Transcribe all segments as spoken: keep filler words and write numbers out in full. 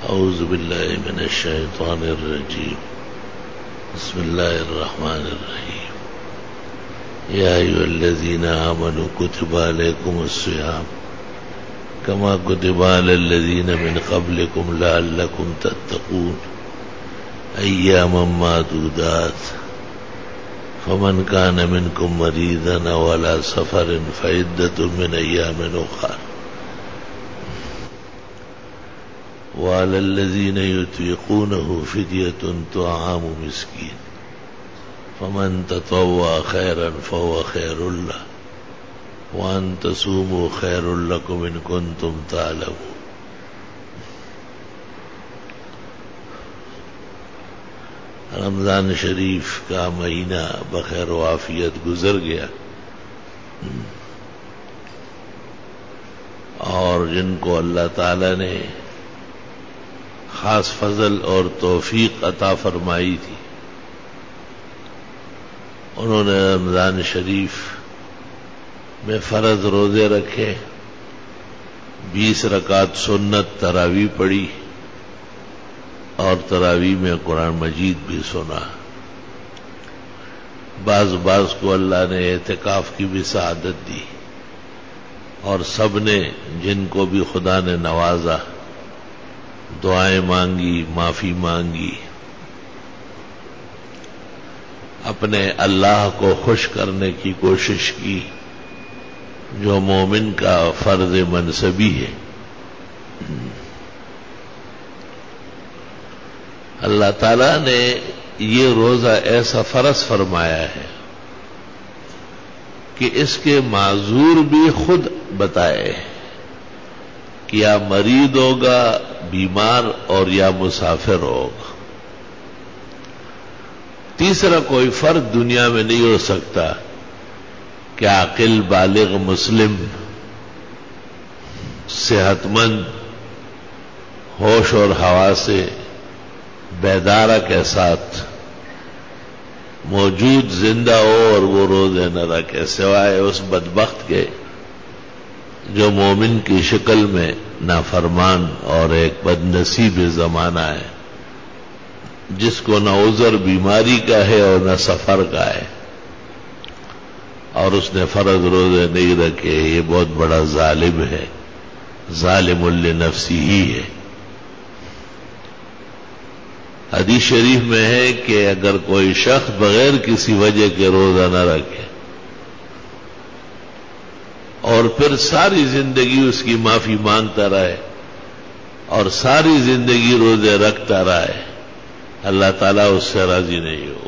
أعوذ بالله من الشيطان الرجيم. بسم الله الرحمن الرحيم. يا أيها الذين آمنوا كتب عليكم الصيام كما كتب على الذين من قبلكم لعلكم تتقون أياما معدودات فمن كان منكم مريضا أو على سفر فعدة من أيام أخر وعلى الذين يطيقونه فدية طعام مسكين فمن تطوع خيرا فهو خير له وأن تصوموا خير لكم إن كنتم تعلمون. رمضان شریف کا مہینہ بخیر و عافیت گزر گیا، اور جن کو اللہ تعالی نے خاص فضل اور توفیق عطا فرمائی تھی، انہوں نے رمضان شریف میں فرض روزے رکھے، بیس رکعت سنت تراویح پڑھی اور تراویح میں قرآن مجید بھی سنا۔ بعض بعض کو اللہ نے اعتکاف کی بھی سعادت دی، اور سب نے جن کو بھی خدا نے نوازا دعائیں مانگی، معافی مانگی، اپنے اللہ کو خوش کرنے کی کوشش کی، جو مومن کا فرض منصبی ہے۔ اللہ تعالیٰ نے یہ روزہ ایسا فرض فرمایا ہے کہ اس کے معذور بھی خود بتائے کہ یا مریض ہوگا، بیمار، اور یا مسافر ہوگا۔ تیسرا کوئی فرد دنیا میں نہیں ہو سکتا کہ عاقل بالغ مسلم صحت مند ہوش اور حواس سے بیدارہ کے ساتھ موجود زندہ ہو اور وہ روزے نہ رکھے، سوائے اس بدبخت کے جو مومن کی شکل میں نافرمان اور ایک بد نصیب زمانہ ہے، جس کو نہ عذر بیماری کا ہے اور نہ سفر کا ہے، اور اس نے فرض روزے نہیں رکھے۔ یہ بہت بڑا ظالم ہے، ظالم لنفسی ہی ہے۔ حدیث شریف میں ہے کہ اگر کوئی شخص بغیر کسی وجہ کے روزہ نہ رکھے اور پھر ساری زندگی اس کی معافی مانگتا رہے اور ساری زندگی روزے رکھتا رہے، اللہ تعالیٰ اس سے راضی نہیں ہو۔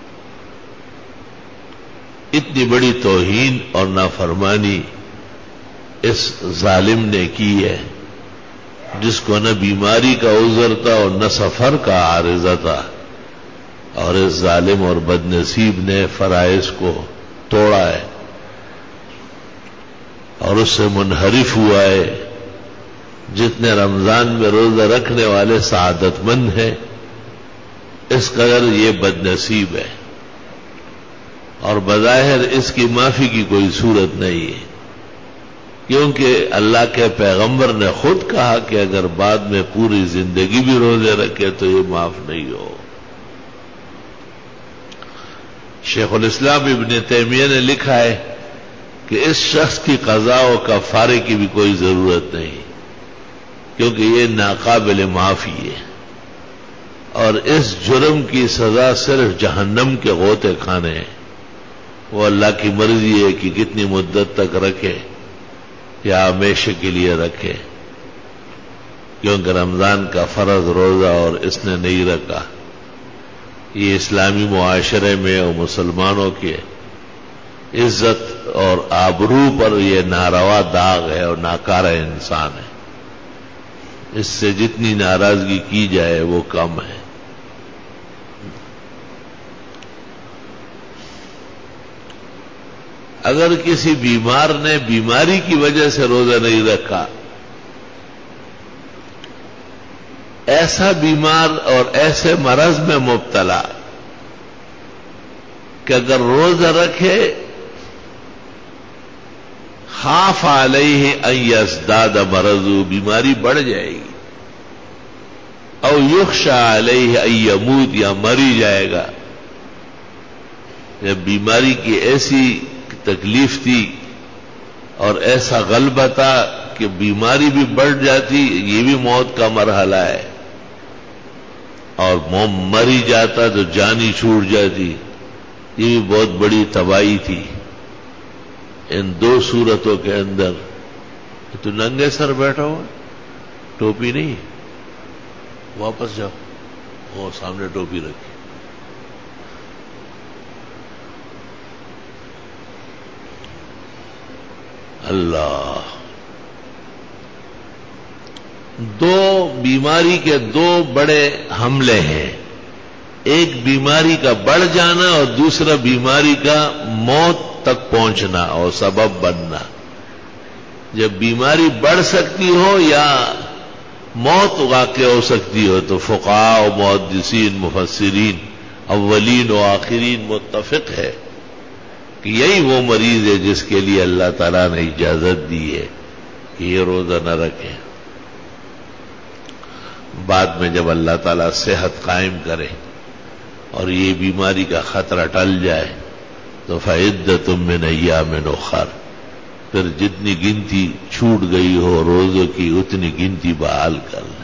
اتنی بڑی توہین اور نافرمانی اس ظالم نے کی ہے، جس کو نہ بیماری کا عذر تھا اور نہ سفر کا عارضہ تھا، اور اس ظالم اور بد نصیب نے فرائض کو توڑا ہے اور اس سے منحرف ہوا ہے۔ جتنے رمضان میں روزہ رکھنے والے سعادت مند ہیں، اس قدر یہ بد نصیب ہے، اور بظاہر اس کی معافی کی کوئی صورت نہیں ہے، کیونکہ اللہ کے پیغمبر نے خود کہا کہ اگر بعد میں پوری زندگی بھی روزے رکھے تو یہ معاف نہیں ہو۔ شیخ الاسلام ابن تیمیہ نے لکھا ہے کہ اس شخص کی قضاء و کفارے کی بھی کوئی ضرورت نہیں، کیونکہ یہ ناقابل معافی ہے، اور اس جرم کی سزا صرف جہنم کے غوطے کھانے ہیں۔ وہ اللہ کی مرضی ہے کہ کتنی مدت تک رکھے یا ہمیشہ کے لیے رکھے، کیونکہ رمضان کا فرض روزہ اور اس نے نہیں رکھا، یہ اسلامی معاشرے میں اور مسلمانوں کے عزت اور آبرو پر یہ ناروا داغ ہے اور ناکارہ انسان ہے۔ اس سے جتنی ناراضگی کی جائے وہ کم ہے۔ اگر کسی بیمار نے بیماری کی وجہ سے روزہ نہیں رکھا، ایسا بیمار اور ایسے مرض میں مبتلا کہ اگر روزہ رکھے خاف علیہ ان یزداد مرض، بیماری بڑھ جائے گی، او یخشى علیہ ان یموت، یا مری جائے گا. جب بیماری کی ایسی تکلیف تھی اور ایسا غلبہ تھا کہ بیماری بھی بڑھ جاتی، یہ بھی موت کا مرحلہ ہے، اور مری جاتا تو جان ہی چھوٹ جاتی، یہ بھی بہت بڑی تباہی تھی. ان دو صورتوں کے اندر تو ننگے سر بیٹھا ہوا، ٹوپی نہیں، واپس جاؤ، وہ سامنے ٹوپی رکھی. اللہ، دو بیماری کے دو بڑے حملے ہیں، ایک بیماری کا بڑھ جانا اور دوسرا بیماری کا موت تک پہنچنا اور سبب بننا. جب بیماری بڑھ سکتی ہو یا موت واقع ہو سکتی ہو تو فقہاء و محدثین مفسرین اولین و آخرین متفق ہے کہ یہی وہ مریض ہے جس کے لیے اللہ تعالیٰ نے اجازت دی ہے کہ یہ روزہ نہ رکھیں. بعد میں جب اللہ تعالیٰ صحت قائم کرے اور یہ بیماری کا خطرہ ٹل جائے تو فعدۃ من ایام اخر، پھر جتنی گنتی چھوٹ گئی ہو روزوں کی اتنی گنتی بحال کر لیں.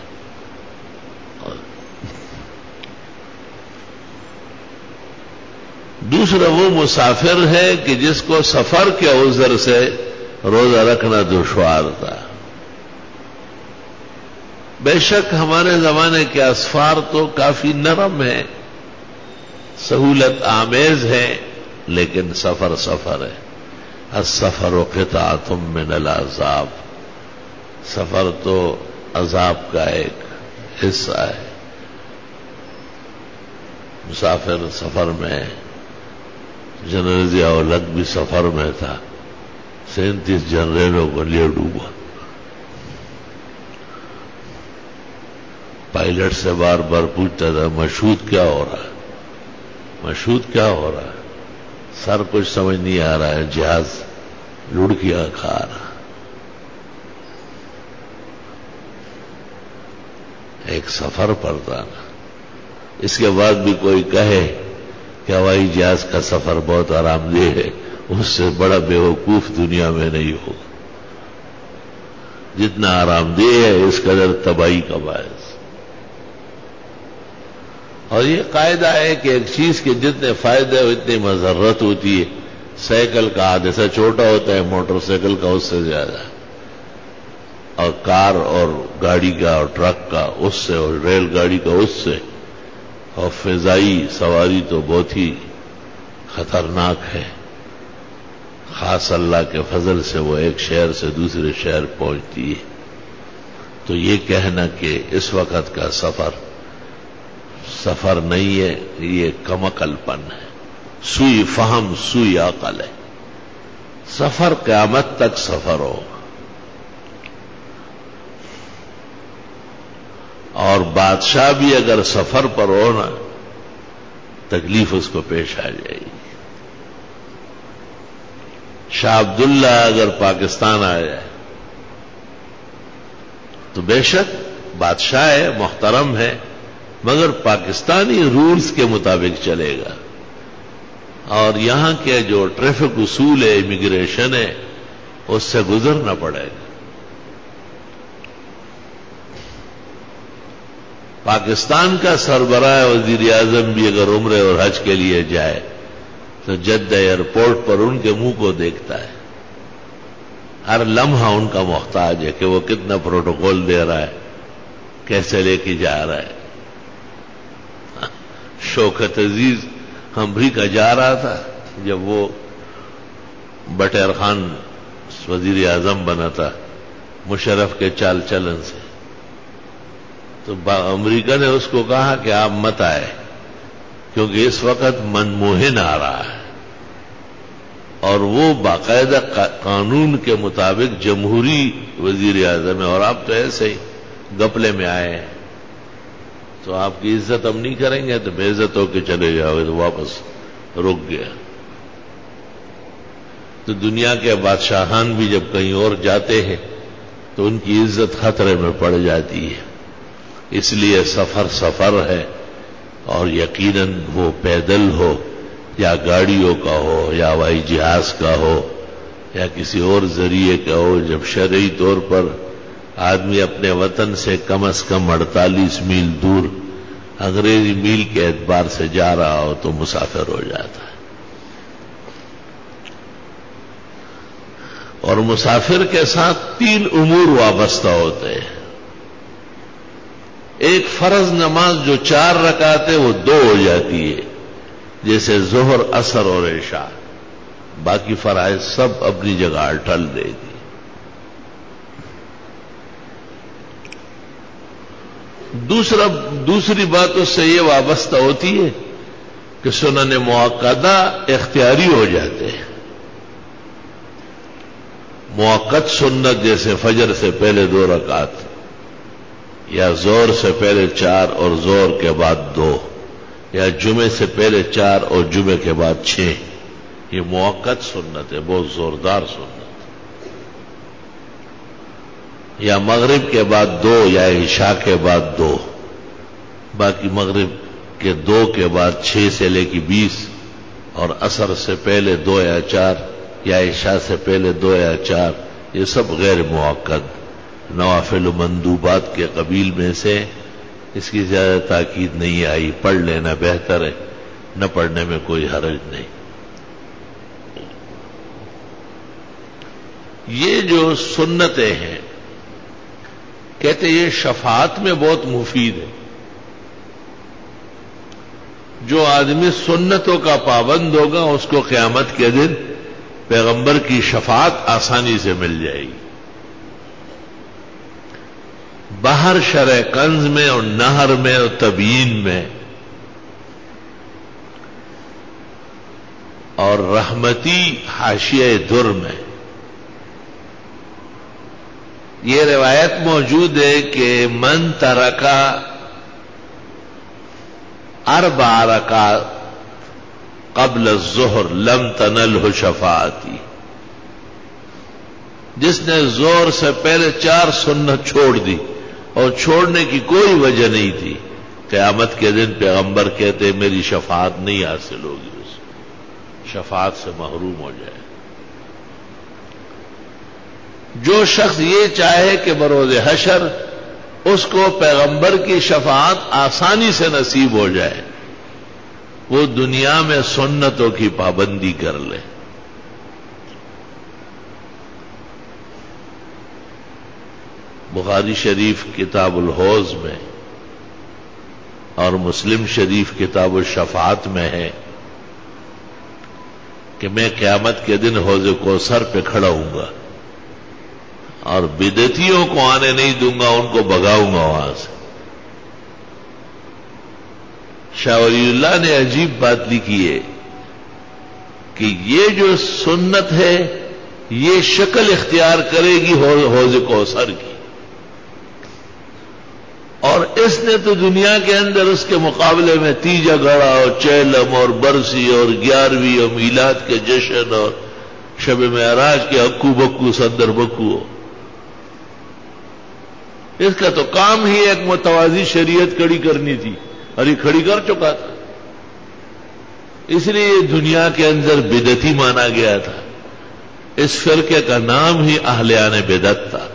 دوسرا وہ مسافر ہے کہ جس کو سفر کے عذر سے روزہ رکھنا دشوار تھا. بے شک ہمارے زمانے کے اسفار تو کافی نرم ہیں، سہولت آمیز ہیں، لیکن سفر سفر ہے. السفر قطعۃ من العذاب، سفر تو عذاب کا ایک حصہ ہے. مسافر سفر میں، جنرل ضیاء الحق بھی سفر میں تھا، سینتیس جنرلوں کو لیے ڈوبا. پائلٹ سے بار بار پوچھتا تھا مشہود کیا ہو رہا ہے، مشہود کیا ہو رہا ہے، سر کچھ سمجھ نہیں آ رہا ہے، جہاز لڑکیاں کھا رہا. ایک سفر پر تھا نا. اس کے بعد بھی کوئی کہے کہ ہوائی جہاز کا سفر بہت آرام دہ ہے، اس سے بڑا بیوقوف دنیا میں نہیں ہوگا. جتنا آرام دہ ہے اس قدر تباہی کا باعث. اور یہ قاعدہ ہے کہ ایک چیز کے جتنے فائدے ہو اتنی مضرت ہوتی ہے. سائیکل کا حادثہ چھوٹا ہوتا ہے، موٹر سائیکل کا اس سے زیادہ، اور کار اور گاڑی کا اور ٹرک کا اس سے، اور ریل گاڑی کا اس سے، اور فضائی سواری تو بہت ہی خطرناک ہے. خاص اللہ کے فضل سے وہ ایک شہر سے دوسرے شہر پہنچتی ہے. تو یہ کہنا کہ اس وقت کا سفر سفر نہیں ہے، یہ کم عقل پن ہے، سوئی فہم سوئی عقل ہے. سفر قیامت تک سفر ہو، اور بادشاہ بھی اگر سفر پر ہو نا تکلیف اس کو پیش آ جائے گی. شاہ عبداللہ اگر پاکستان آ جائے تو بے شک بادشاہ ہے، محترم ہے، مگر پاکستانی رولز کے مطابق چلے گا، اور یہاں کے جو ٹریفک اصول ہے، امیگریشن ہے، اس سے گزرنا پڑے گا. پاکستان کا سربراہ وزیر اعظم بھی اگر عمرے اور حج کے لیے جائے تو جدہ ایئرپورٹ پر ان کے منہ کو دیکھتا ہے، ہر لمحہ ان کا محتاج ہے کہ وہ کتنا پروٹوکول دے رہا ہے، کیسے لے کے جا رہا ہے. شوکت عزیز امریکہ جا رہا تھا جب وہ بٹیر خان وزیر اعظم بنا تھا مشرف کے چال چلن سے، تو امریکہ نے اس کو کہا کہ آپ مت آئے کیونکہ اس وقت منموہن آ رہا ہے، اور وہ باقاعدہ قانون کے مطابق جمہوری وزیر اعظم ہے، اور آپ تو ایسے ہی گپلے میں آئے ہیں، تو آپ کی عزت ہم نہیں کریں گے، تو بے عزت ہو کے چلے جاؤ گے. تو واپس رک گیا. تو دنیا کے بادشاہان بھی جب کہیں اور جاتے ہیں تو ان کی عزت خطرے میں پڑ جاتی ہے. اس لیے سفر سفر ہے، اور یقیناً وہ پیدل ہو یا گاڑیوں کا ہو یا ہوائی جہاز کا ہو یا کسی اور ذریعے کا ہو، جب شرعی طور پر آدمی اپنے وطن سے کم از کم اڑتالیس میل دور انگریزی میل کے اعتبار سے جا رہا ہو تو مسافر ہو جاتا ہے۔ اور مسافر کے ساتھ تین امور وابستہ ہوتے ہیں۔ ایک فرض نماز جو چار رکعت ہے وہ دو ہو جاتی ہے، جیسے ظہر، عصر اور عشاء۔ باقی فرائض سب اپنی جگہ اٹل رہے گی۔ دوسرا دوسری بات اس سے یہ وابستہ ہوتی ہے کہ سنن مؤکدہ اختیاری ہو جاتے ہیں۔ مؤکد سنت جیسے فجر سے پہلے دو رکعت یا زور سے پہلے چار اور زور کے بعد دو، یا جمعے سے پہلے چار اور جمعے کے بعد چھ، یہ مؤکد سنت ہے، بہت زوردار سنت۔ یا مغرب کے بعد دو یا عشاء کے بعد دو، باقی مغرب کے دو کے بعد چھ سے لے کے بیس، اور عصر سے پہلے دو یا چار یا عشاء سے پہلے دو یا چار، یہ سب غیر مؤکد نوافل و مندوبات کے قبیل میں سے، اس کی زیادہ تاکید نہیں آئی، پڑھ لینا بہتر ہے، نہ پڑھنے میں کوئی حرج نہیں۔ یہ جو سنتیں ہیں کہتے یہ شفاعت میں بہت مفید ہے۔ جو آدمی سنتوں کا پابند ہوگا اس کو قیامت کے دن پیغمبر کی شفاعت آسانی سے مل جائے گی۔ باہر شرح کنز میں اور نہر میں اور تبیین میں اور رحمتی حاشیہ در میں یہ روایت موجود ہے کہ من ترکا اربع رکعات قبل الظہر لم تنلہ شفاعتی، جس نے زور سے پہلے چار سنت چھوڑ دی اور چھوڑنے کی کوئی وجہ نہیں تھی، قیامت کے دن پیغمبر کہتے میری شفاعت نہیں حاصل ہوگی، اس شفاعت سے محروم ہو جائے۔ جو شخص یہ چاہے کہ بروز حشر اس کو پیغمبر کی شفاعت آسانی سے نصیب ہو جائے، وہ دنیا میں سنتوں کی پابندی کر لے۔ بخاری شریف کتاب الحوض میں اور مسلم شریف کتاب الشفاعت میں ہے کہ میں قیامت کے دن حوض کوثر پہ کھڑا ہوں گا اور بدعتیوں کو آنے نہیں دوں گا، ان کو بھگاؤں گا وہاں سے۔ شاہ ولی اللہ نے عجیب بات لکھی ہے کہ یہ جو سنت ہے یہ شکل اختیار کرے گی حوض کوثر کی، اور اس نے تو دنیا کے اندر اس کے مقابلے میں تیجا گھڑا اور چیلم اور برسی اور گیارہویں اور میلاد کے جشن اور شب معراج کے ہکو بکو صدر بکو ہو۔ اس کا تو کام ہی ایک متوازی شریعت کھڑی کرنی تھی اور یہ کھڑی کر چکا تھا، اس لیے یہ دنیا کے اندر بدعتی مانا گیا تھا۔ اس فرقے کا نام ہی اہلیان بدعت تھا،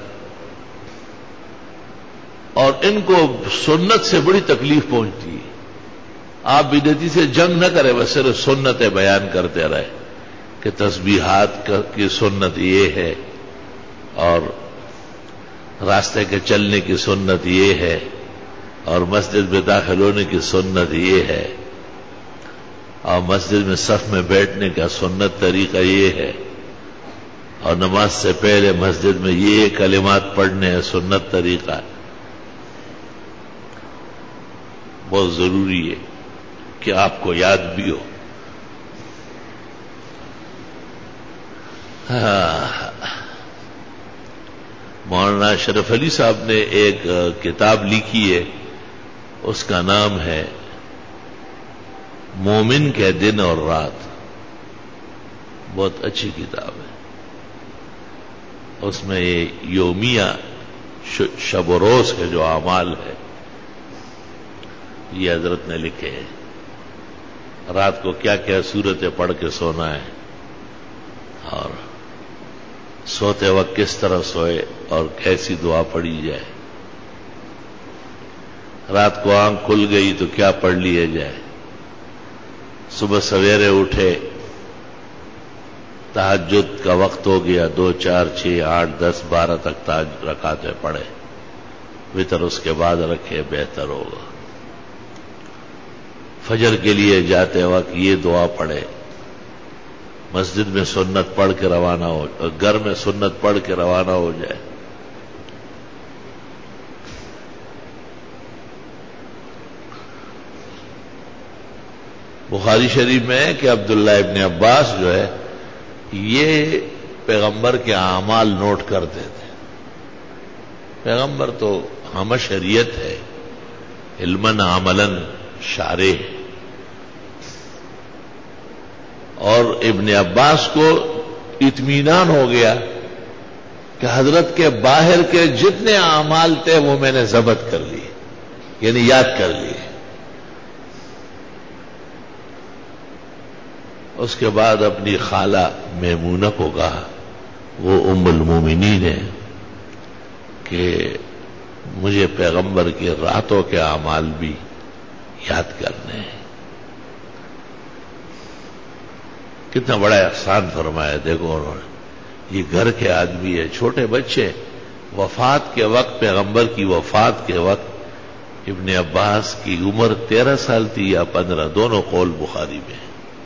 اور ان کو سنت سے بڑی تکلیف پہنچتی ہے۔ آپ بدعتی سے جنگ نہ کریں، بس صرف سنتیں بیان کرتے رہے کہ تسبیحات کی سنت یہ ہے اور راستے کے چلنے کی سنت یہ ہے اور مسجد میں داخل ہونے کی سنت یہ ہے اور مسجد میں صف میں بیٹھنے کا سنت طریقہ یہ ہے اور نماز سے پہلے مسجد میں یہ کلمات پڑھنے ہیں سنت طریقہ۔ بہت ضروری ہے کہ آپ کو یاد بھی ہو۔ ہاں، مولانا اشرف علی صاحب نے ایک کتاب لکھی ہے، اس کا نام ہے مومن کے دن اور رات۔ بہت اچھی کتاب ہے، اس میں یہ یومیہ شب و روز کے جو اعمال ہے یہ حضرت نے لکھے ہیں، رات کو کیا کیا صورتیں پڑھ کے سونا ہے اور سوتے وقت کس طرح سوئے اور کیسی دعا پڑھی جائے، رات کو آنکھ کھل گئی تو کیا پڑھ لیا جائے، صبح سویرے اٹھے تہجد کا وقت ہو گیا، دو چار چھ آٹھ دس بارہ تک تاج رکعتیں پڑھے، وتر اس کے بعد رکھے، بہتر ہوگا۔ فجر کے لیے جاتے وقت یہ دعا پڑھے، مسجد میں سنت پڑھ کے روانہ ہو، گھر میں سنت پڑھ کے روانہ ہو جائے۔ بخاری شریف میں ہے کہ عبداللہ ابن عباس جو ہے یہ پیغمبر کے اعمال نوٹ کرتے تھے۔ پیغمبر تو ہم شریعت ہے، علماً عملاً شارع ہے، اور ابن عباس کو اطمینان ہو گیا کہ حضرت کے باہر کے جتنے اعمال تھے وہ میں نے ضبط کر لیے، یعنی یاد کر لیے۔ اس کے بعد اپنی خالہ میمونہ کو کہا، وہ ام المومنین ہے، کہ مجھے پیغمبر کی راتوں کے اعمال بھی یاد کرنے ہیں۔ کتنا بڑا احسان فرمایا، دیکھو انہوں نے، یہ گھر کے آدمی ہے، چھوٹے بچے، وفات کے وقت، پیغمبر کی وفات کے وقت ابن عباس کی عمر تیرہ سال تھی یا پندرہ، دونوں قول بخاری میں۔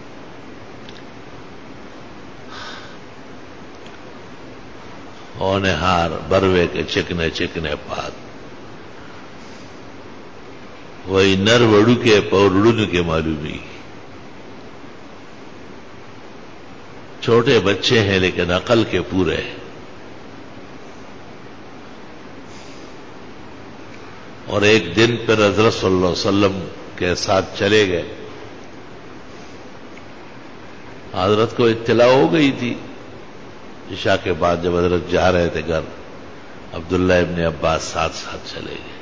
اونے ہار بروے کے چکنے چکنے پات، وہی نر وڑو کے پورڑن کے معلومی۔ چھوٹے بچے ہیں لیکن عقل کے پورے ہیں، اور ایک دن پھر حضرت صلی اللہ علیہ وسلم کے ساتھ چلے گئے۔ حضرت کو اطلاع ہو گئی تھی، عشاء کے بعد جب حضرت جا رہے تھے گھر، عبداللہ ابن عباس ساتھ ساتھ چلے گئے۔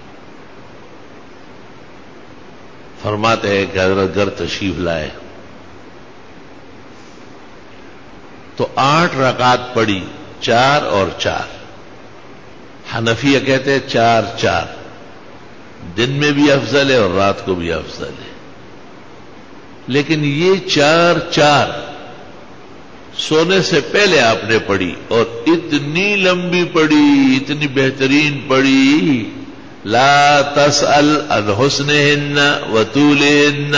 فرماتے ہیں کہ حضرت گھر تشریف لائے تو آٹھ رکعات پڑھی، چار اور چار۔ حنفیہ کہتے ہیں چار چار، دن میں بھی افضل ہے اور رات کو بھی افضل ہے، لیکن یہ چار چار سونے سے پہلے آپ نے پڑھی، اور اتنی لمبی پڑھی، اتنی بہترین پڑھی، لا تسأل عن حسنہن وطولہن،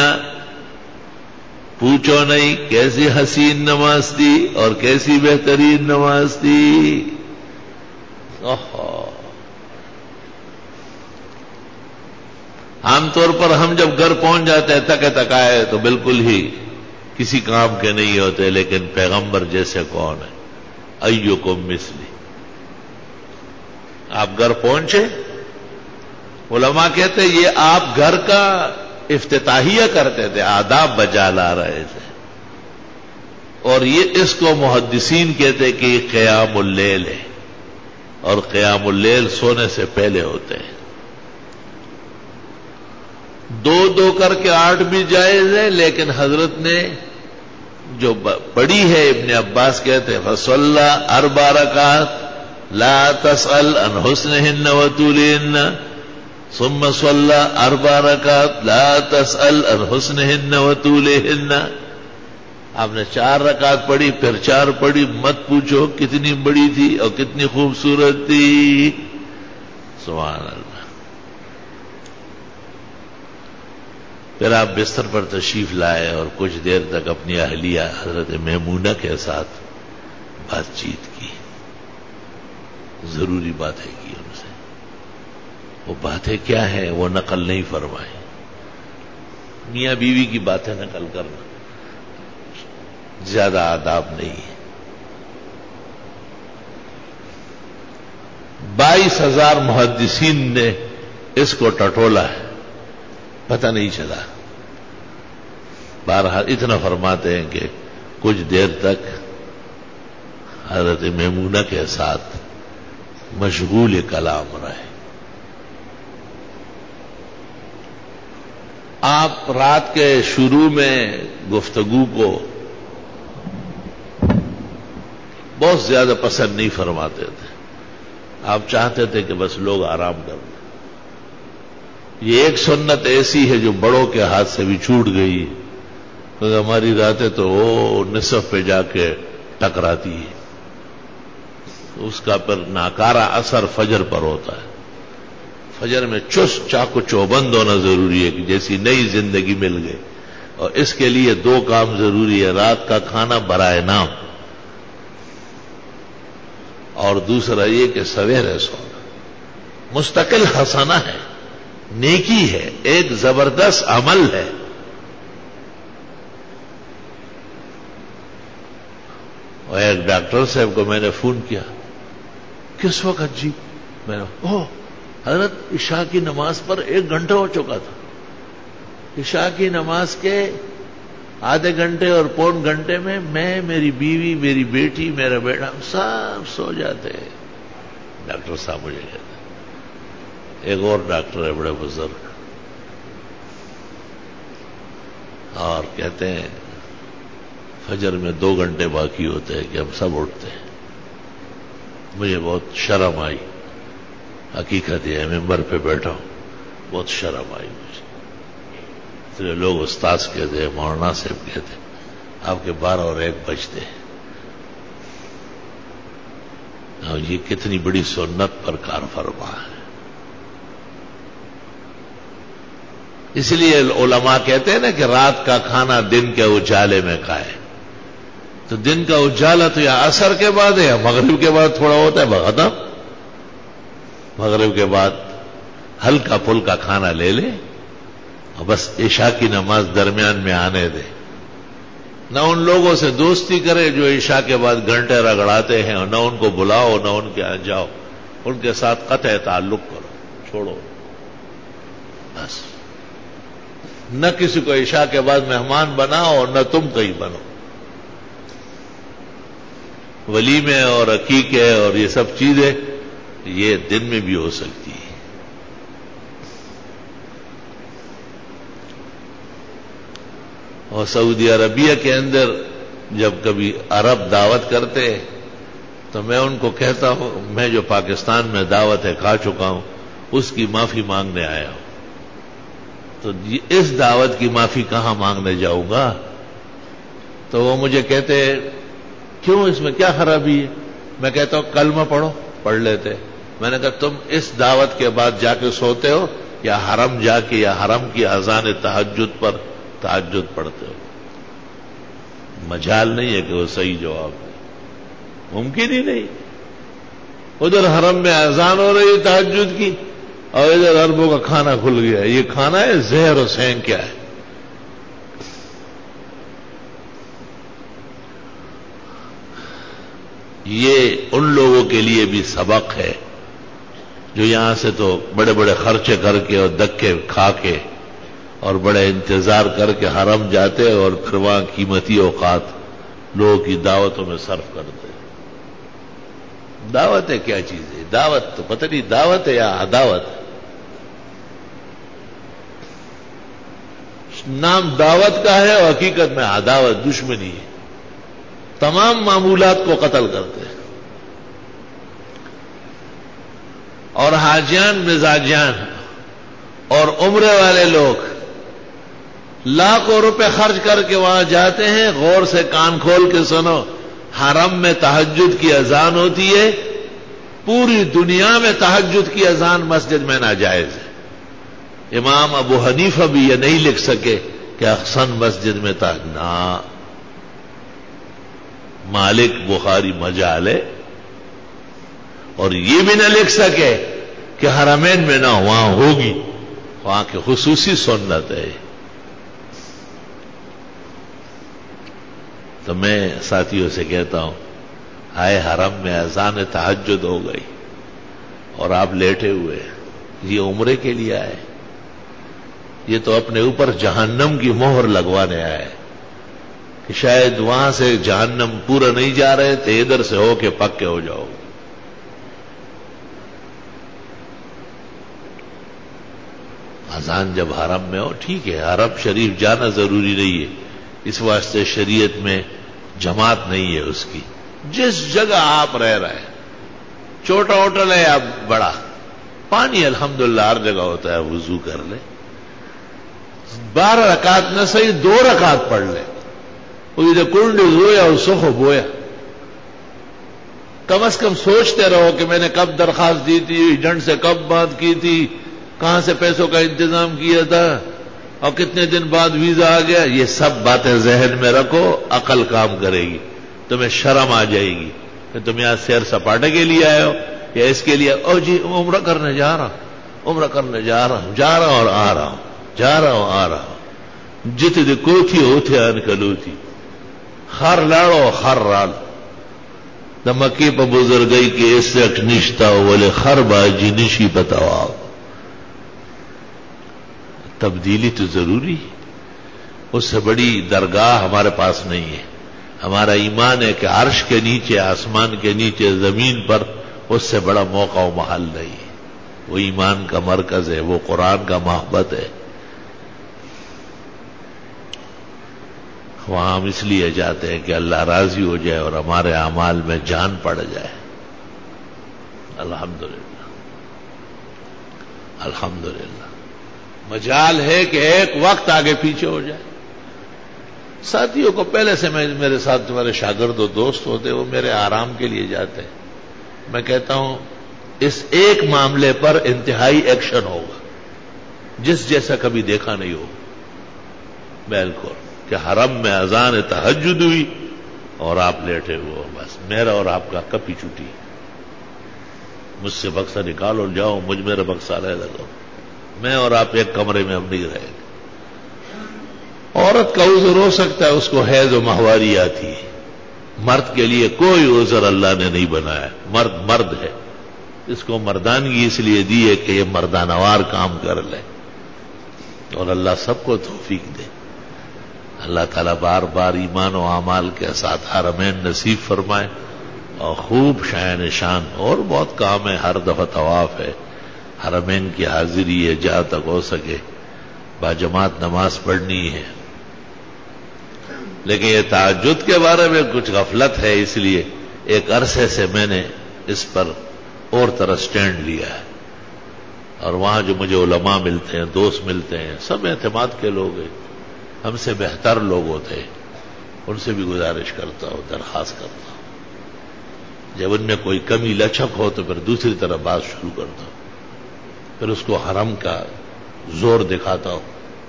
پوچھو نہیں کیسی حسین نماز تھی اور کیسی بہترین نماز تھی۔ عام طور پر ہم جب گھر پہنچ جاتے ہیں تکے تکائے تو بالکل ہی کسی کام کے نہیں ہوتے، لیکن پیغمبر جیسے کون ہے؟ ایکم مثلی۔ آپ گھر پہنچے، علماء کہتے ہیں یہ آپ گھر کا افتتاحیہ کرتے تھے، آداب بجا لا رہے تھے، اور یہ اس کو محدثین کہتے کہ یہ قیام اللیل ہے، اور قیام اللیل سونے سے پہلے ہوتے ہیں۔ دو دو کر کے آٹھ بھی جائز ہے، لیکن حضرت نے جو پڑھی ہے، ابن عباس کہتے ہیں فصلی اربع رکعات لا تسأل عن حسنہن وطولہن، ثم صلی اربع رکعات لا تسأل عن حسنہن وطولہن۔ آپ نے چار رکعات پڑھی، پھر چار پڑھی، مت پوچھو کتنی بڑی تھی اور کتنی خوبصورت تھی۔ سبحان اللہ۔ پھر آپ بستر پر تشریف لائے اور کچھ دیر تک اپنی اہلیہ حضرت میمونہ کے ساتھ بات چیت کی، ضروری باتیں کی ان سے۔ وہ باتیں کیا ہیں وہ نقل نہیں فرمائیں، میاں بیوی کی باتیں نقل کرنا زیادہ آداب نہیں ہے۔ بائیس ہزار محدثین نے اس کو ٹٹولا ہے، پتہ نہیں چلا۔ بہرحال اتنا فرماتے ہیں کہ کچھ دیر تک حضرت میمونہ کے ساتھ مشغول کلام رہے۔ آپ رات کے شروع میں گفتگو کو بہت زیادہ پسند نہیں فرماتے تھے. آپ چاہتے تھے کہ بس لوگ آرام کر لیں. یہ ایک سنت ایسی ہے جو بڑوں کے ہاتھ سے بھی چھوٹ گئی ہے، کیونکہ ہماری راتیں تو وہ نصف پہ جا کے ٹکراتی ہے، اس کا پھر ناکارہ اثر فجر پر ہوتا ہے. فجر میں چست چاق و چوبند ہونا ضروری ہے کہ جیسی نئی زندگی مل گئی. اور اس کے لیے دو کام ضروری ہے: رات کا کھانا برائے نام، اور دوسرا یہ کہ سویرے سونا. مستقل حسنہ ہے، نیکی ہے، ایک زبردست عمل ہے. اور ایک ڈاکٹر صاحب کو میں نے فون کیا، کس وقت جی؟ میں نے اوہ حضرت عشاء کی نماز پر ایک گھنٹہ ہو چکا تھا. عشاء کی نماز کے آدھے گھنٹے اور پون گھنٹے میں میں، میری بیوی، میری بیٹی، میرا بیٹا سب سو جاتے ہیں. ڈاکٹر صاحب مجھے کہتے ہیں. ایک اور ڈاکٹر ہے بڑے بزرگ، اور کہتے ہیں فجر میں دو گھنٹے باقی ہوتے ہیں کہ ہم سب اٹھتے ہیں. مجھے بہت شرم آئی، حقیقت یہ ہے، ممبر پہ بیٹھا ہوں، بہت شرم آئی مجھے. اس لیے لوگ استاذ کہتے ہیں، مولانا صاحب کہتے ہیں، آپ کے بارہ اور ایک بجتے ہیں. اور یہ کتنی بڑی سنت پر کار فرما ہے. اس لیے علماء کہتے ہیں نا کہ رات کا کھانا دن کے اجالے میں کھائے. تو دن کا اجالا تو یا عصر کے بعد ہے یا مغرب کے بعد تھوڑا ہوتا ہے بختم. مغرب کے بعد ہلکا پھلکا کھانا لے لے اور بس عشاء کی نماز درمیان میں آنے دے. نہ ان لوگوں سے دوستی کرے جو عشاء کے بعد گھنٹے رگڑاتے ہیں، اور نہ ان کو بلاؤ، نہ ان کے یہاں جاؤ. ان کے ساتھ قطع تعلق کرو، چھوڑو بس. نہ کسی کو عشاء کے بعد مہمان بناؤ اور نہ تم کہیں بنو. ولیمے اور عقیقے اور یہ سب چیزیں یہ دن میں بھی ہو سکتی ہے. اور سعودی عربیہ کے اندر جب کبھی عرب دعوت کرتے تو میں ان کو کہتا ہوں، میں جو پاکستان میں دعوتیں کھا چکا ہوں اس کی معافی مانگنے آیا ہوں. تو اس دعوت کی معافی کہاں مانگنے جاؤں گا؟ تو وہ مجھے کہتے کیوں، اس میں کیا خرابی ہے؟ میں کہتا ہوں کلمہ پڑھو. پڑھ لیتے. میں نے کہا تم اس دعوت کے بعد جا کے سوتے ہو یا حرم جا کے یا حرم کی اذان تہجد پر تہجد پڑھتے ہو؟ مجال نہیں ہے کہ وہ صحیح جواب ہے، ممکن ہی نہیں. ادھر حرم میں اذان ہو رہی تہجد کی اور ادھر عربوں کا کھانا کھل گیا. یہ کھانا ہے زہر و سین کیا ہے؟ یہ ان لوگوں کے لیے بھی سبق ہے جو یہاں سے تو بڑے بڑے خرچے کر کے اور دکے کھا کے اور بڑے انتظار کر کے حرم جاتے اور پھر وہاں قیمتی اوقات لوگوں کی دعوتوں میں صرف کرتے. دعوت ہے کیا چیز ہے؟ دعوت تو پتہ نہیں دعوت ہے یا عداوت. نام دعوت کا ہے اور حقیقت میں عداوت، دشمنی ہے. تمام معمولات کو قتل کرتے ہیں. اور حاجیان مزاجیان اور عمرے والے لوگ لاکھوں روپے خرچ کر کے وہاں جاتے ہیں. غور سے کان کھول کے سنو، حرم میں تہجد کی اذان ہوتی ہے، پوری دنیا میں تہجد کی اذان مسجد میں ناجائز ہے. امام ابو حنیفہ بھی یہ نہیں لکھ سکے کہ احسن مسجد میں تہجد. نہ، مالک بخاری مجالے اور یہ بھی نہ لکھ سکے کہ حرمین میں نہ وہاں ہوگی، وہاں کی خصوصی سنت ہے. تو میں ساتھیوں سے کہتا ہوں، آئے حرم میں اذان تہجد ہو گئی اور آپ لیٹے ہوئے، یہ عمرے کے لیے آئے؟ یہ تو اپنے اوپر جہنم کی مہر لگوانے آئے کہ شاید وہاں سے جہنم پورا نہیں جا رہے تھے، ادھر سے ہو کے پکے ہو جاؤ. اذان جب حرم میں ہو ٹھیک ہے، حرم شریف جانا ضروری نہیں ہے، اس واسطے شریعت میں جماعت نہیں ہے اس کی. جس جگہ آپ رہ رہے ہیں، چھوٹا ہوٹل ہے یا بڑا، پانی الحمدللہ ہر جگہ ہوتا ہے، وضو کر لے، بارہ رکعت نہ صحیح دو رکعت پڑھ لے. وہ کنڈ زویا اور سخ بویا، کم از کم سوچتے رہو کہ میں نے کب درخواست دی تھی، ایجنٹ سے کب بات کی تھی، کہاں سے پیسوں کا انتظام کیا تھا، اور کتنے دن بعد ویزا آ گیا. یہ سب باتیں ذہن میں رکھو، عقل کام کرے گی، تمہیں شرم آ جائے گی کہ تم یہاں سیر سپاٹے کے لیے آئے ہو یا اس کے لیے. او جی عمرہ کرنے جا رہا ہوں، عمرہ کرنے جا رہا ہوں، جا رہا ہوں اور آ رہا ہوں، جا رہا ہوں آ رہا ہوں. جت دی کوتھی ہوتے انکلوتی خر لاڑو خر رال دمکی پہ بزرگئی کے اس سے نشتا بولے خر باجی نشی بتاؤ. تبدیلی تو ضروری، اس سے بڑی درگاہ ہمارے پاس نہیں ہے. ہمارا ایمان ہے کہ عرش کے نیچے، آسمان کے نیچے، زمین پر اس سے بڑا موقع و محل نہیں ہے. وہ ایمان کا مرکز ہے، وہ قرآن کا محبت ہے. وہاں ہم اس لیے جاتے ہیں کہ اللہ راضی ہو جائے اور ہمارے اعمال میں جان پڑ جائے. الحمدللہ الحمدللہ مجال ہے کہ ایک وقت آگے پیچھے ہو جائے. ساتھیوں کو پہلے سے میں میرے ساتھ تمہارے شاگرد و دوست ہوتے، وہ میرے آرام کے لیے جاتے ہیں. میں کہتا ہوں اس ایک معاملے پر انتہائی ایکشن ہوگا جس جیسا کبھی دیکھا نہیں ہو. بالکل کہ حرم میں اذان تہجد ہوئی اور آپ لیٹے ہوئے، بس میرا اور آپ کا کپی چھٹی. مجھ سے بکسا نکالو جاؤ، مجھ میرا بکسا رہ لگاؤ. میں اور آپ ایک کمرے میں اب نہیں رہے گے. عورت کا عذر ہو سکتا ہے، اس کو حیض و ماہواری آتی ہے. مرد کے لیے کوئی عذر اللہ نے نہیں بنایا. مرد مرد ہے، اس کو مردانگی اس لیے دی ہے کہ یہ مردانوار کام کر لے، اور اللہ سب کو توفیق دے. اللہ تعالیٰ بار بار ایمان و اعمال کے ساتھ حرمین نصیب فرمائے اور خوب شائن شان. اور بہت کام ہے، ہر دفعہ طواف ہے، حرمین کی حاضری ہے، جہاں تک ہو سکے باجماعت نماز پڑھنی ہے. لیکن یہ تہجد کے بارے میں کچھ غفلت ہے، اس لیے ایک عرصے سے میں نے اس پر اور طرح سٹینڈ لیا ہے. اور وہاں جو مجھے علماء ملتے ہیں، دوست ملتے ہیں، سب اعتماد کے لوگ ہیں، ہم سے بہتر لوگ ہوتے ہیں. ان سے بھی گزارش کرتا ہوں، درخواست کرتا ہوں، جب ان میں کوئی کمی لچک ہو تو پھر دوسری طرف بات شروع کرتا ہوں، پھر اس کو حرم کا زور دکھاتا ہوں.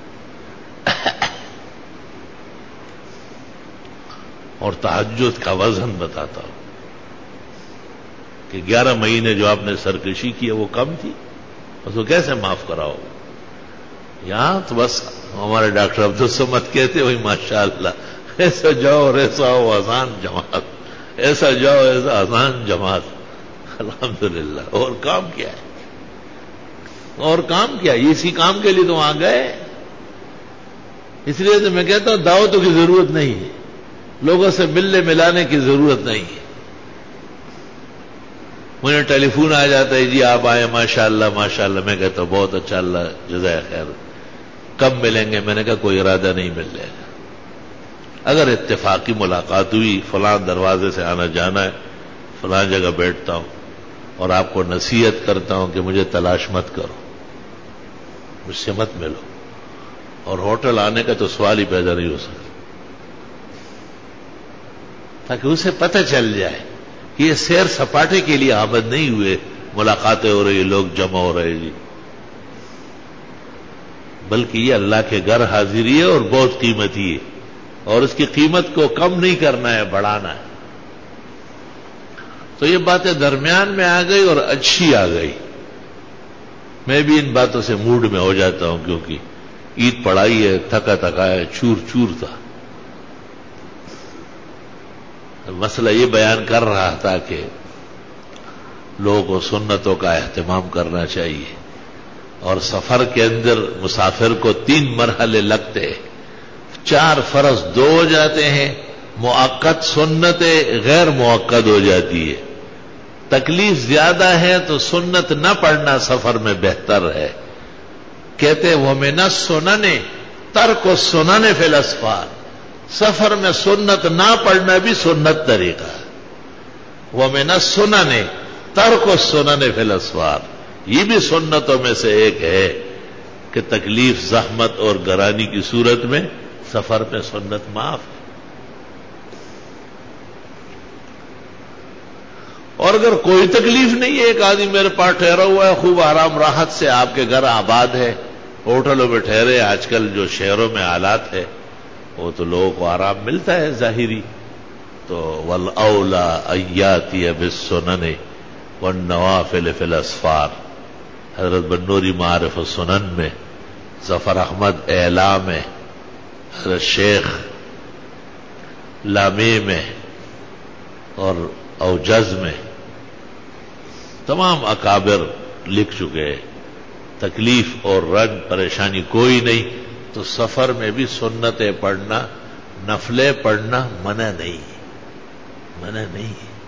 اور تہجد کا وزن بتاتا ہوں کہ گیارہ مہینے جو آپ نے سرکشی کی ہے وہ کم تھی، اس کو کیسے معاف کراؤ. یہاں تو بس ہمارے ڈاکٹر عبدالصمد کہتے وہی ماشاء اللہ، ایسا جاؤ اور ایسا ہو آسان جماعت، ایسا جاؤ ایسا آسان جماعت. الحمدللہ. اور کام کیا ہے، اور کام کیا ہے، اسی کام کے لیے تو وہاں گئے. اس لیے تو میں کہتا ہوں دعوتوں کی ضرورت نہیں ہے، لوگوں سے ملنے ملانے کی ضرورت نہیں ہے. مجھے ٹیلی فون آ جاتا ہے، جی آپ آئے ماشاء اللہ ماشاء اللہ. میں کہتا ہوں بہت اچھا، اللہ جزائے خیر. کب ملیں گے؟ میں نے کہا کوئی ارادہ نہیں ملنے کا. اگر اتفاقی ملاقات ہوئی، فلاں دروازے سے آنا جانا ہے، فلاں جگہ بیٹھتا ہوں اور آپ کو نصیحت کرتا ہوں کہ مجھے تلاش مت کرو، مجھ سے مت ملو. اور ہوٹل آنے کا تو سوال ہی پیدا نہیں ہو سکتا، تاکہ اسے پتہ چل جائے کہ یہ سیر سپاٹے کے لیے آمد نہیں ہوئے، ملاقاتیں ہو رہی، لوگ جمع ہو رہے جی، بلکہ یہ اللہ کے گھر حاضری ہے اور بہت قیمتی ہے، اور اس کی قیمت کو کم نہیں کرنا ہے، بڑھانا ہے. تو یہ باتیں درمیان میں آ گئی اور اچھی آ گئی. میں بھی ان باتوں سے موڈ میں ہو جاتا ہوں، کیونکہ عید پڑائی ہے، تھکا تھکا ہے، چور چور تھا. مسئلہ یہ بیان کر رہا تھا کہ لوگوں کو سنتوں کا اہتمام کرنا چاہیے، اور سفر کے اندر مسافر کو تین مرحلے لگتے ہیں. چار فرض دو ہو جاتے ہیں، مؤقت سنتیں غیر مؤقت ہو جاتی ہے. تکلیف زیادہ ہے تو سنت نہ پڑھنا سفر میں بہتر ہے. کہتے وہ من السنن ترک السنن فی الاسفار، سفر میں سنت نہ پڑھنا بھی سنت طریقہ ہے. وہ من السنن ترک السنن فی الاسفار، یہ بھی سنتوں میں سے ایک ہے کہ تکلیف، زحمت اور گرانی کی صورت میں سفر میں سنت معاف ہے. اور اگر کوئی تکلیف نہیں ہے، ایک آدمی میرے پاس ٹھہرا ہوا ہے، خوب آرام راحت سے آپ کے گھر آباد ہے، ہوٹلوں میں ٹھہرے، آج کل جو شہروں میں حالات ہے وہ تو لوگوں کو آرام ملتا ہے ظاہری، تو والاولا ایاتی بالسنن والنوافل فی الاسفار. حضرت بنوری معارف السنن میں، ظفر احمد اعلام میں، حضرت شیخ لامی میں اور اوجز میں تمام اکابر لکھ چکے ہیں. تکلیف اور رنج پریشانی کوئی نہیں تو سفر میں بھی سنتیں پڑھنا، نفلیں پڑھنا منع نہیں، منع نہیں.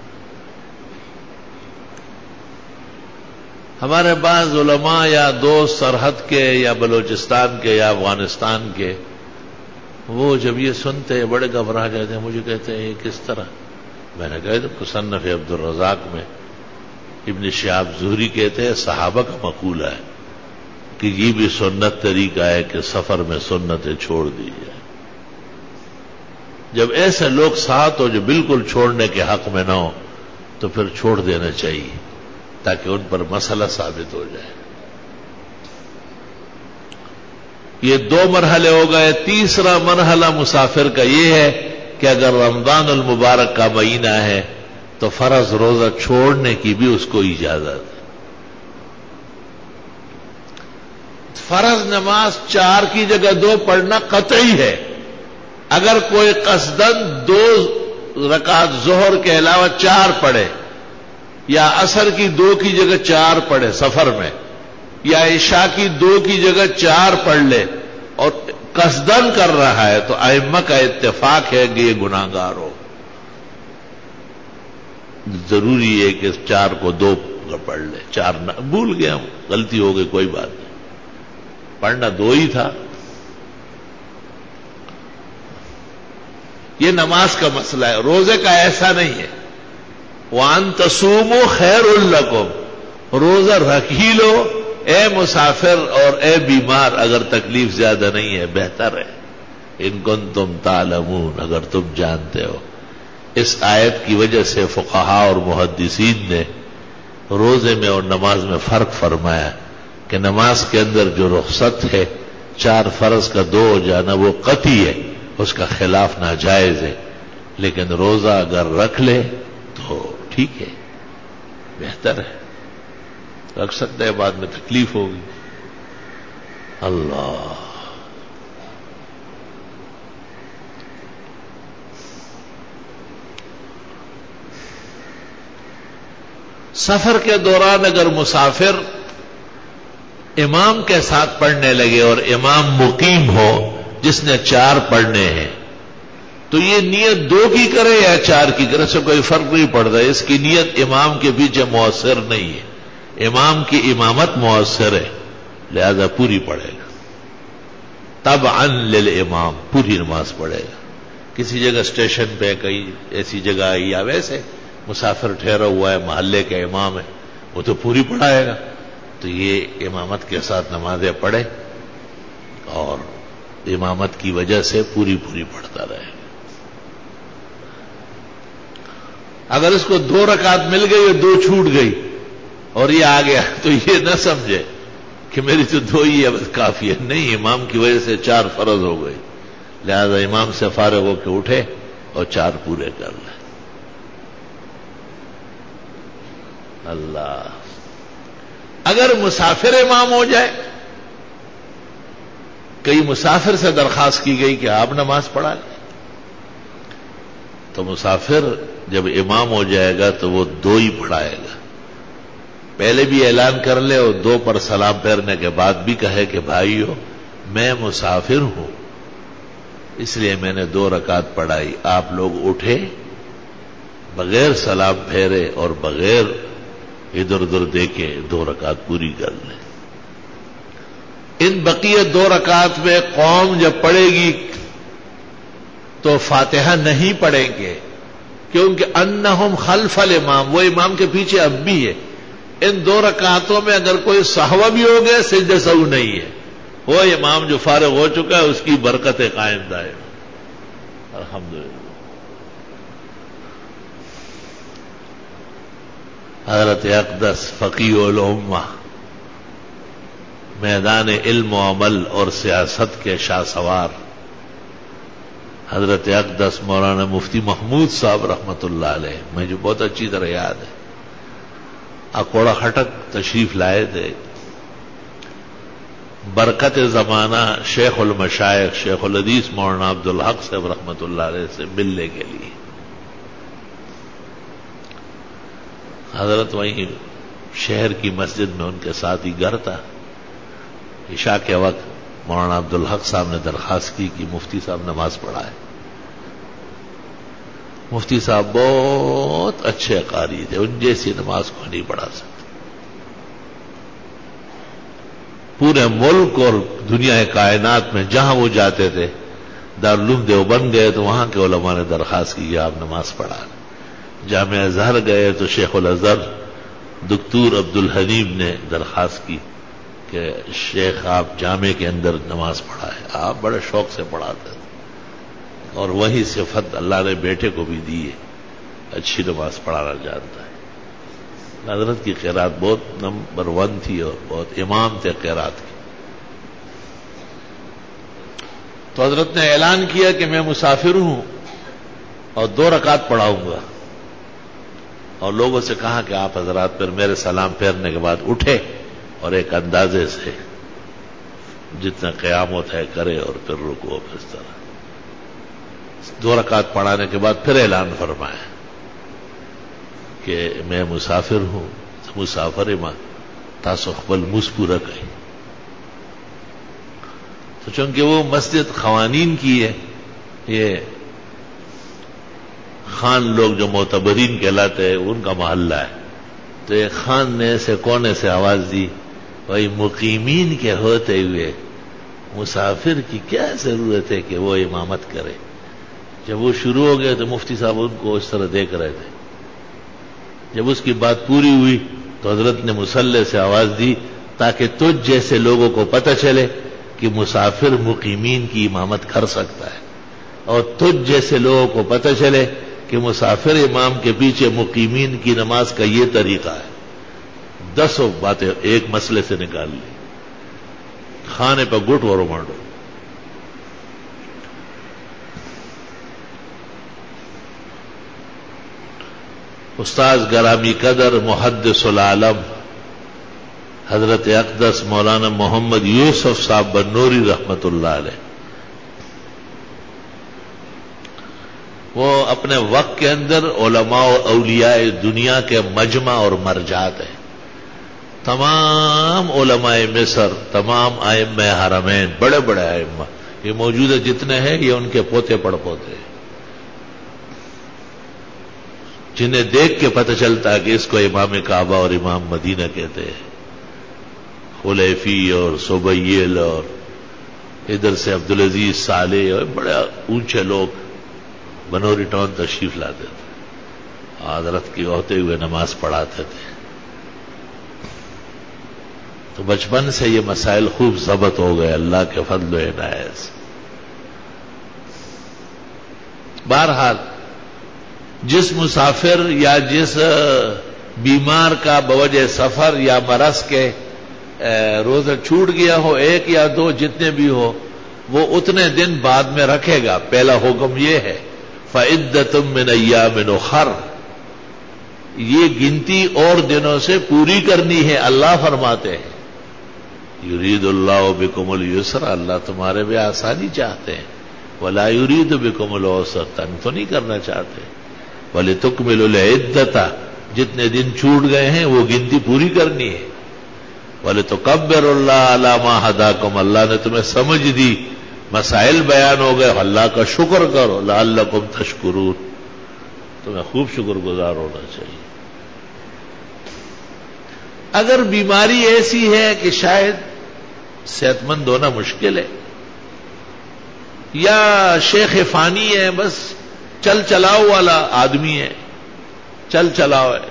ہمارے بعض علماء یا دوست سرحد کے یا بلوچستان کے یا افغانستان کے، وہ جب یہ سنتے بڑے گھبرا جاتے ہیں، مجھے کہتے ہیں کس طرح؟ میں نے کہا مصنف عبد الرزاق میں ابن شہاب زہری کہتے ہیں صحابہ کا مقولہ ہے کہ یہ بھی سنت طریقہ ہے کہ سفر میں سنتیں چھوڑ دی جائے. جب ایسے لوگ ساتھ ہو جو بالکل چھوڑنے کے حق میں نہ ہو تو پھر چھوڑ دینا چاہیے تاکہ ان پر مسئلہ ثابت ہو جائے. یہ دو مرحلے ہو گئے. تیسرا مرحلہ مسافر کا یہ ہے کہ اگر رمضان المبارک کا مہینہ ہے تو فرض روزہ چھوڑنے کی بھی اس کو اجازت ہے. فرض نماز چار کی جگہ دو پڑھنا قطعی ہے. اگر کوئی قصدن دو رکعت ظہر کے علاوہ چار پڑھے یا عصر کی دو کی جگہ چار پڑھے سفر میں، یا عشاء کی دو کی جگہ چار پڑھ لے اور قصدن کر رہا ہے تو ائمہ کا اتفاق ہے کہ یہ گناہگار ہو. ضروری ہے کہ چار کو دو پڑھ لے. چار نہ بھول گیا ہم، غلطی ہو گئی، کوئی بات نہیں، پڑھنا دو ہی تھا. یہ نماز کا مسئلہ ہے. روزے کا ایسا نہیں ہے. وَأَن تَصُومُوا خَيْرٌ لَكُمْ، روزہ رکھ ہی لو اے مسافر اور اے بیمار اگر تکلیف زیادہ نہیں ہے، بہتر ہے. ان کنتم تعلمون، اگر تم جانتے ہو. اس آیت کی وجہ سے فقہاء اور محدثین نے روزے میں اور نماز میں فرق فرمایا کہ نماز کے اندر جو رخصت ہے چار فرض کا دو ہو جانا وہ قطعی ہے، اس کا خلاف ناجائز ہے. لیکن روزہ اگر رکھ لے تو ٹھیک ہے، بہتر ہے. رکھ سکتا ہے، بعد میں تکلیف ہوگی. اللہ سفر کے دوران اگر مسافر امام کے ساتھ پڑھنے لگے اور امام مقیم ہو جس نے چار پڑھنے ہیں تو یہ نیت دو کی کرے یا چار کی کرے سے کوئی فرق نہیں پڑتا. اس کی نیت امام کے پیچھے مؤثر نہیں ہے. امام کی امامت مؤثر ہے، لہذا پوری پڑھے گا. تبعا للامام پوری نماز پڑھے گا. کسی جگہ اسٹیشن پہ کہیں ایسی جگہ آئی یا ویسے مسافر ٹھہرا ہوا ہے، محلے کا امام ہے، وہ تو پوری پڑھائے گا. تو یہ امامت کے ساتھ نمازیں پڑھے اور امامت کی وجہ سے پوری پوری پڑھتا رہے. اگر اس کو دو رکعت مل گئی اور دو چھوٹ گئی اور یہ آ گیا تو یہ نہ سمجھے کہ میری تو دو ہی ہے بس کافی ہے. نہیں، امام کی وجہ سے چار فرض ہو گئی، لہذا امام سے فارغ ہو کے اٹھے اور چار پورے کر لیں. اللہ اگر مسافر امام ہو جائے، کئی مسافر سے درخواست کی گئی کہ آپ نماز پڑھا لیں، تو مسافر جب امام ہو جائے گا تو وہ دو ہی پڑھائے گا. پہلے بھی اعلان کر لے اور دو پر سلام پھیرنے کے بعد بھی کہے کہ بھائیو میں مسافر ہوں اس لیے میں نے دو رکعت پڑھائی، آپ لوگ اٹھے بغیر سلام پھیرے اور بغیر ادھر ادھر دیکھے دو رکعت پوری کر لیں. ان بقیت دو رکعت میں قوم جب پڑھے گی تو فاتحہ نہیں پڑھیں گے، کیونکہ انہم خلف الامام، وہ امام کے پیچھے اب بھی ہے۔ ان دو رکعتوں میں اگر کوئی سہو بھی ہو گیا سجدہ سہو نہیں ہے، وہ امام جو فارغ ہو چکا ہے اس کی برکت قائم دائم۔ الحمدللہ۔ حضرت اقدس فقیہ الامہ، میدان علم و عمل اور سیاست کے شاہ سوار حضرت اقدس مولانا مفتی محمود صاحب رحمت اللہ علیہ، مجھے بہت اچھی طرح یاد ہے، اکوڑا خٹک تشریف لائے تھے برکت زمانہ شیخ المشائخ شیخ الحدیث مولانا عبدالحق صاحب رحمت اللہ علیہ سے ملنے کے لیے۔ حضرت وہیں شہر کی مسجد میں ان کے ساتھ ہی گھر تھا۔ عشاء کے وقت مولانا عبدالحق صاحب نے درخواست کی کہ مفتی صاحب نماز پڑھائے۔ مفتی صاحب بہت اچھے قاری تھے، ان جیسی نماز کو نہیں پڑھا سکتے۔ پورے ملک اور دنیا کائنات میں جہاں وہ جاتے تھے، دارالعلوم دیوبند گئے تو وہاں کے علماء نے درخواست کی کہ آپ نماز پڑھا لیں۔ جامعہ ازہر گئے تو شیخ الازہر دکتور عبدالحلیم نے درخواست کی کہ شیخ آپ جامع کے اندر نماز پڑھائے۔ آپ بڑے شوق سے پڑھاتے تھے اور وہی صفت اللہ نے بیٹے کو بھی دی ہے، اچھی نماز پڑھانا جانتا ہے۔ حضرت کی قرات بہت نمبر ون تھی اور بہت امام تھے قرات کی۔ تو حضرت نے اعلان کیا کہ میں مسافر ہوں اور دو رکعت پڑھاؤں گا، اور لوگوں سے کہا کہ آپ حضرات پھر میرے سلام پھیرنے کے بعد اٹھے اور ایک اندازے سے جتنا قیامت ہے کرے اور پھر رکو، اس طرح دو رکعت پڑھانے کے بعد پھر اعلان فرمایا کہ میں مسافر ہوں، مسافر ماں تاسو خپل موس پورا کئی۔ تو چونکہ وہ مسجد خوانین کی ہے، یہ خان لوگ جو معتبرین کہلاتے ہیں ان کا محلہ ہے، تو ایک خان نے ایسے کونے سے آواز دی، بھائی مقیمین کے ہوتے ہوئے مسافر کی کیا ضرورت ہے کہ وہ امامت کرے۔ جب وہ شروع ہو گئے تو مفتی صاحب ان کو اس طرح دیکھ رہے تھے۔ جب اس کی بات پوری ہوئی تو حضرت نے مصلی سے آواز دی تاکہ تجھ جیسے لوگوں کو پتہ چلے کہ مسافر مقیمین کی امامت کر سکتا ہے، اور تجھ جیسے لوگوں کو پتہ چلے کہ مسافر امام کے پیچھے مقیمین کی نماز کا یہ طریقہ ہے۔ دسوں باتیں ایک مسئلے سے نکال لی، کھانے پہ گٹ اور مانڈو۔ استاذ گرامی قدر محدث العالم حضرت اقدس مولانا محمد یوسف صاحب بنوری رحمت اللہ علیہ، وہ اپنے وقت کے اندر علماء و اولیاء دنیا کے مجمع اور مرجات ہیں۔ تمام علماء مصر، تمام ائمہ حرمین، بڑے بڑے ائمہ یہ موجودہ جتنے ہیں یہ ان کے پوتے پڑ پوتے ہیں، جنہیں دیکھ کے پتہ چلتا ہے کہ اس کو امام کعبہ اور امام مدینہ کہتے ہیں۔ خلیفی اور سبیل اور ادھر سے عبدالعزیز صالح اور بڑے اونچے لوگ بنوری ٹاؤن تشریف لاتے تھے، حضرت کی ہوتے ہوئے نماز پڑھاتے تھے۔ تو بچپن سے یہ مسائل خوب ضبط ہو گئے اللہ کے فضل و عنایت سے۔ بہرحال جس مسافر یا جس بیمار کا بوجہ سفر یا مرض کے روزہ چھوٹ گیا ہو، ایک یا دو جتنے بھی ہو، وہ اتنے دن بعد میں رکھے گا۔ پہلا حکم یہ ہے فَعِدَّةٌ مِّنْ أَيَّامٍ أُخَرَ، یہ گنتی اور دنوں سے پوری کرنی ہے۔ اللہ فرماتے ہیں یرید اللہ بکم اليسر، اللہ تمہارے بھی آسانی چاہتے ہیں، ولا یرید بکم العسر، تنگ تو نہیں کرنا چاہتے۔ وَلِتُكْمِلُوا الْعِدَّةَ، جتنے دن چھوٹ گئے ہیں وہ گنتی پوری کرنی ہے۔ وَلِتُكَبِّرُوا اللَّهَ عَلَى مَا هَدَاكُمْ، اللہ نے تمہیں سمجھ دی، مسائل بیان ہو گئے، اللہ کا شکر کرو، لعلکم تشکرون، تمہیں خوب شکر گزار ہونا چاہیے۔ اگر بیماری ایسی ہے کہ شاید صحت مند ہونا مشکل ہے. یا شیخ فانی ہے، بس چل چلاؤ والا آدمی ہے، چل چلاؤ ہے،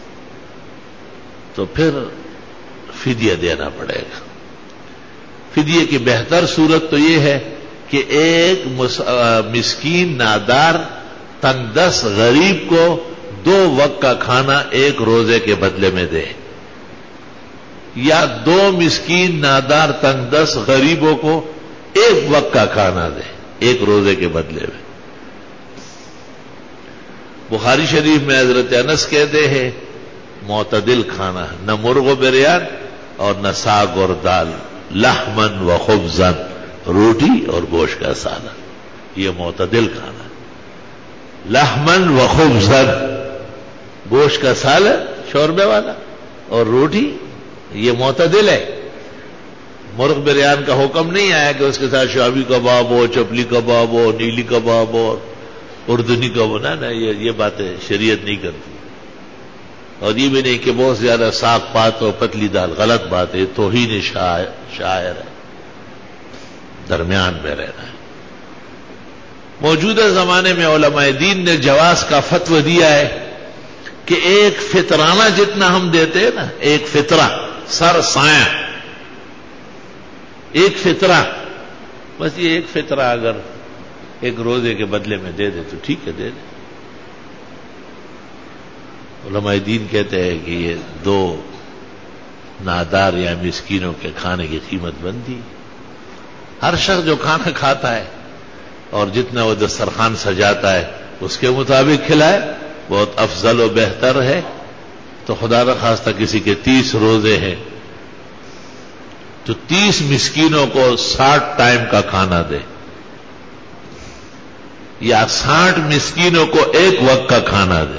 تو پھر فدیہ دینا پڑے گا. فدیے کی بہتر صورت تو یہ ہے کہ ایک مسکین نادار تنگ دست غریب کو دو وقت کا کھانا ایک روزے کے بدلے میں دے، یا دو مسکین نادار تنگ دست غریبوں کو ایک وقت کا کھانا دے ایک روزے کے بدلے میں. بخاری شریف میں حضرت انس کہتے ہیں معتدل کھانا، نہ مرغ و بریان اور نہ ساگ اور دال، لحمن و خبزن، روٹی اور گوشت کا سالن، یہ معتدل کھانا. لحمن و خبزن، گوشت کا سالن شوربے والا اور روٹی، یہ معتدل ہے. مرغ بریان کا حکم نہیں آیا کہ اس کے ساتھ شامی کباب ہو، چپلی کباب ہو، نیلی کباب ہو، اردنی کباب، نہ نہ یہ یہ باتیں شریعت نہیں کرتی. اور یہ بھی نہیں کہ بہت زیادہ ساگ پات اور پتلی دال، غلط بات ہے، توہین شاعر ہے. درمیان میں رہنا ہے. موجودہ زمانے میں علماء دین نے جواز کا فتوی دیا ہے کہ ایک فطرانہ جتنا ہم دیتے ہیں نا، ایک فطرہ سر سایہ، ایک فطرہ، بس یہ ایک فطرہ اگر ایک روزے کے بدلے میں دے دے تو ٹھیک ہے، دے دے. علماء دین کہتے ہیں کہ یہ دو نادار یا مسکینوں کے کھانے کی قیمت بندی. ہر شخص جو کھانا کھاتا ہے اور جتنا وہ دسترخوان سجاتا ہے اس کے مطابق کھلائے، بہت افضل و بہتر ہے. تو خدا نخواستہ کسی کے تیس روزے ہیں تو تیس مسکینوں کو ساٹھ ٹائم کا کھانا دے، یا ساٹھ مسکینوں کو ایک وقت کا کھانا دے.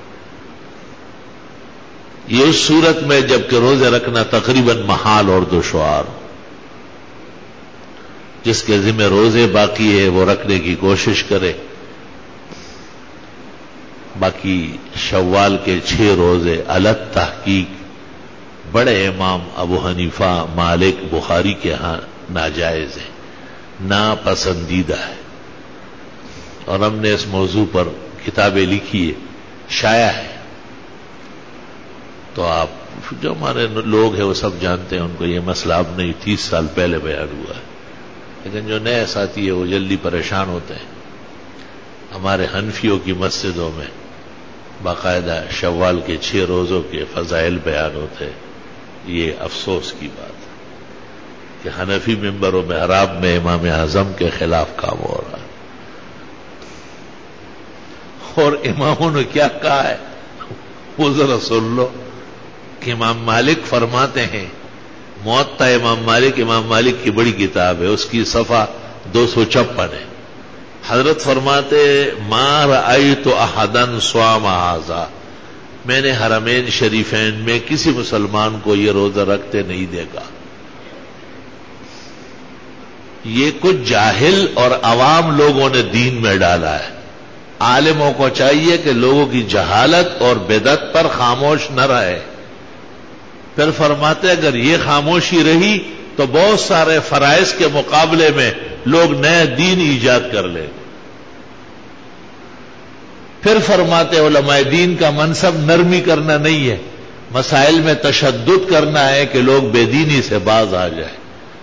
یہ اس صورت میں جبکہ روزے رکھنا تقریباً محال اور دشوار ہو. جس کے ذمہ روزے باقی ہے وہ رکھنے کی کوشش کرے. باقی شوال کے چھ روزے الگ تحقیق بڑے امام ابو حنیفہ، مالک، بخاری کے ہاں ناجائز ہے، ناپسندیدہ ہے. اور ہم نے اس موضوع پر کتابیں لکھی ہے، شائع ہے. تو آپ جو ہمارے لوگ ہیں وہ سب جانتے ہیں، ان کو یہ مسئلہ اب نہیں، تیس سال پہلے بیان ہوا ہے. لیکن جو نئے ساتھی ہے وہ جلدی پریشان ہوتے ہیں. ہمارے حنفیوں کی مسجدوں میں باقاعدہ شوال کے چھ روزوں کے فضائل بیان ہوتے ہیں. یہ افسوس کی بات ہے کہ حنفی ممبر و محراب میں امام اعظم کے خلاف کام ہو رہا ہے. اور اماموں نے کیا کہا ہے وہ ذرا سن لو کہ امام مالک فرماتے ہیں، موطا امام مالک، امام مالک کی بڑی کتاب ہے، اس کی صفحہ دو سو چھپن ہے. حضرت فرماتے ما رأیت احدا صام ھذا، میں نے حرمین شریفین میں کسی مسلمان کو یہ روزہ رکھتے نہیں دیکھا. یہ کچھ جاہل اور عوام لوگوں نے دین میں ڈالا ہے. عالموں کو چاہیے کہ لوگوں کی جہالت اور بدعت پر خاموش نہ رہے. پھر فرماتے اگر یہ خاموشی رہی تو بہت سارے فرائض کے مقابلے میں لوگ نئے دین ایجاد کر لیں. پھر فرماتے علماء دین کا منصب نرمی کرنا نہیں ہے، مسائل میں تشدد کرنا ہے کہ لوگ بے دینی سے باز آ جائیں.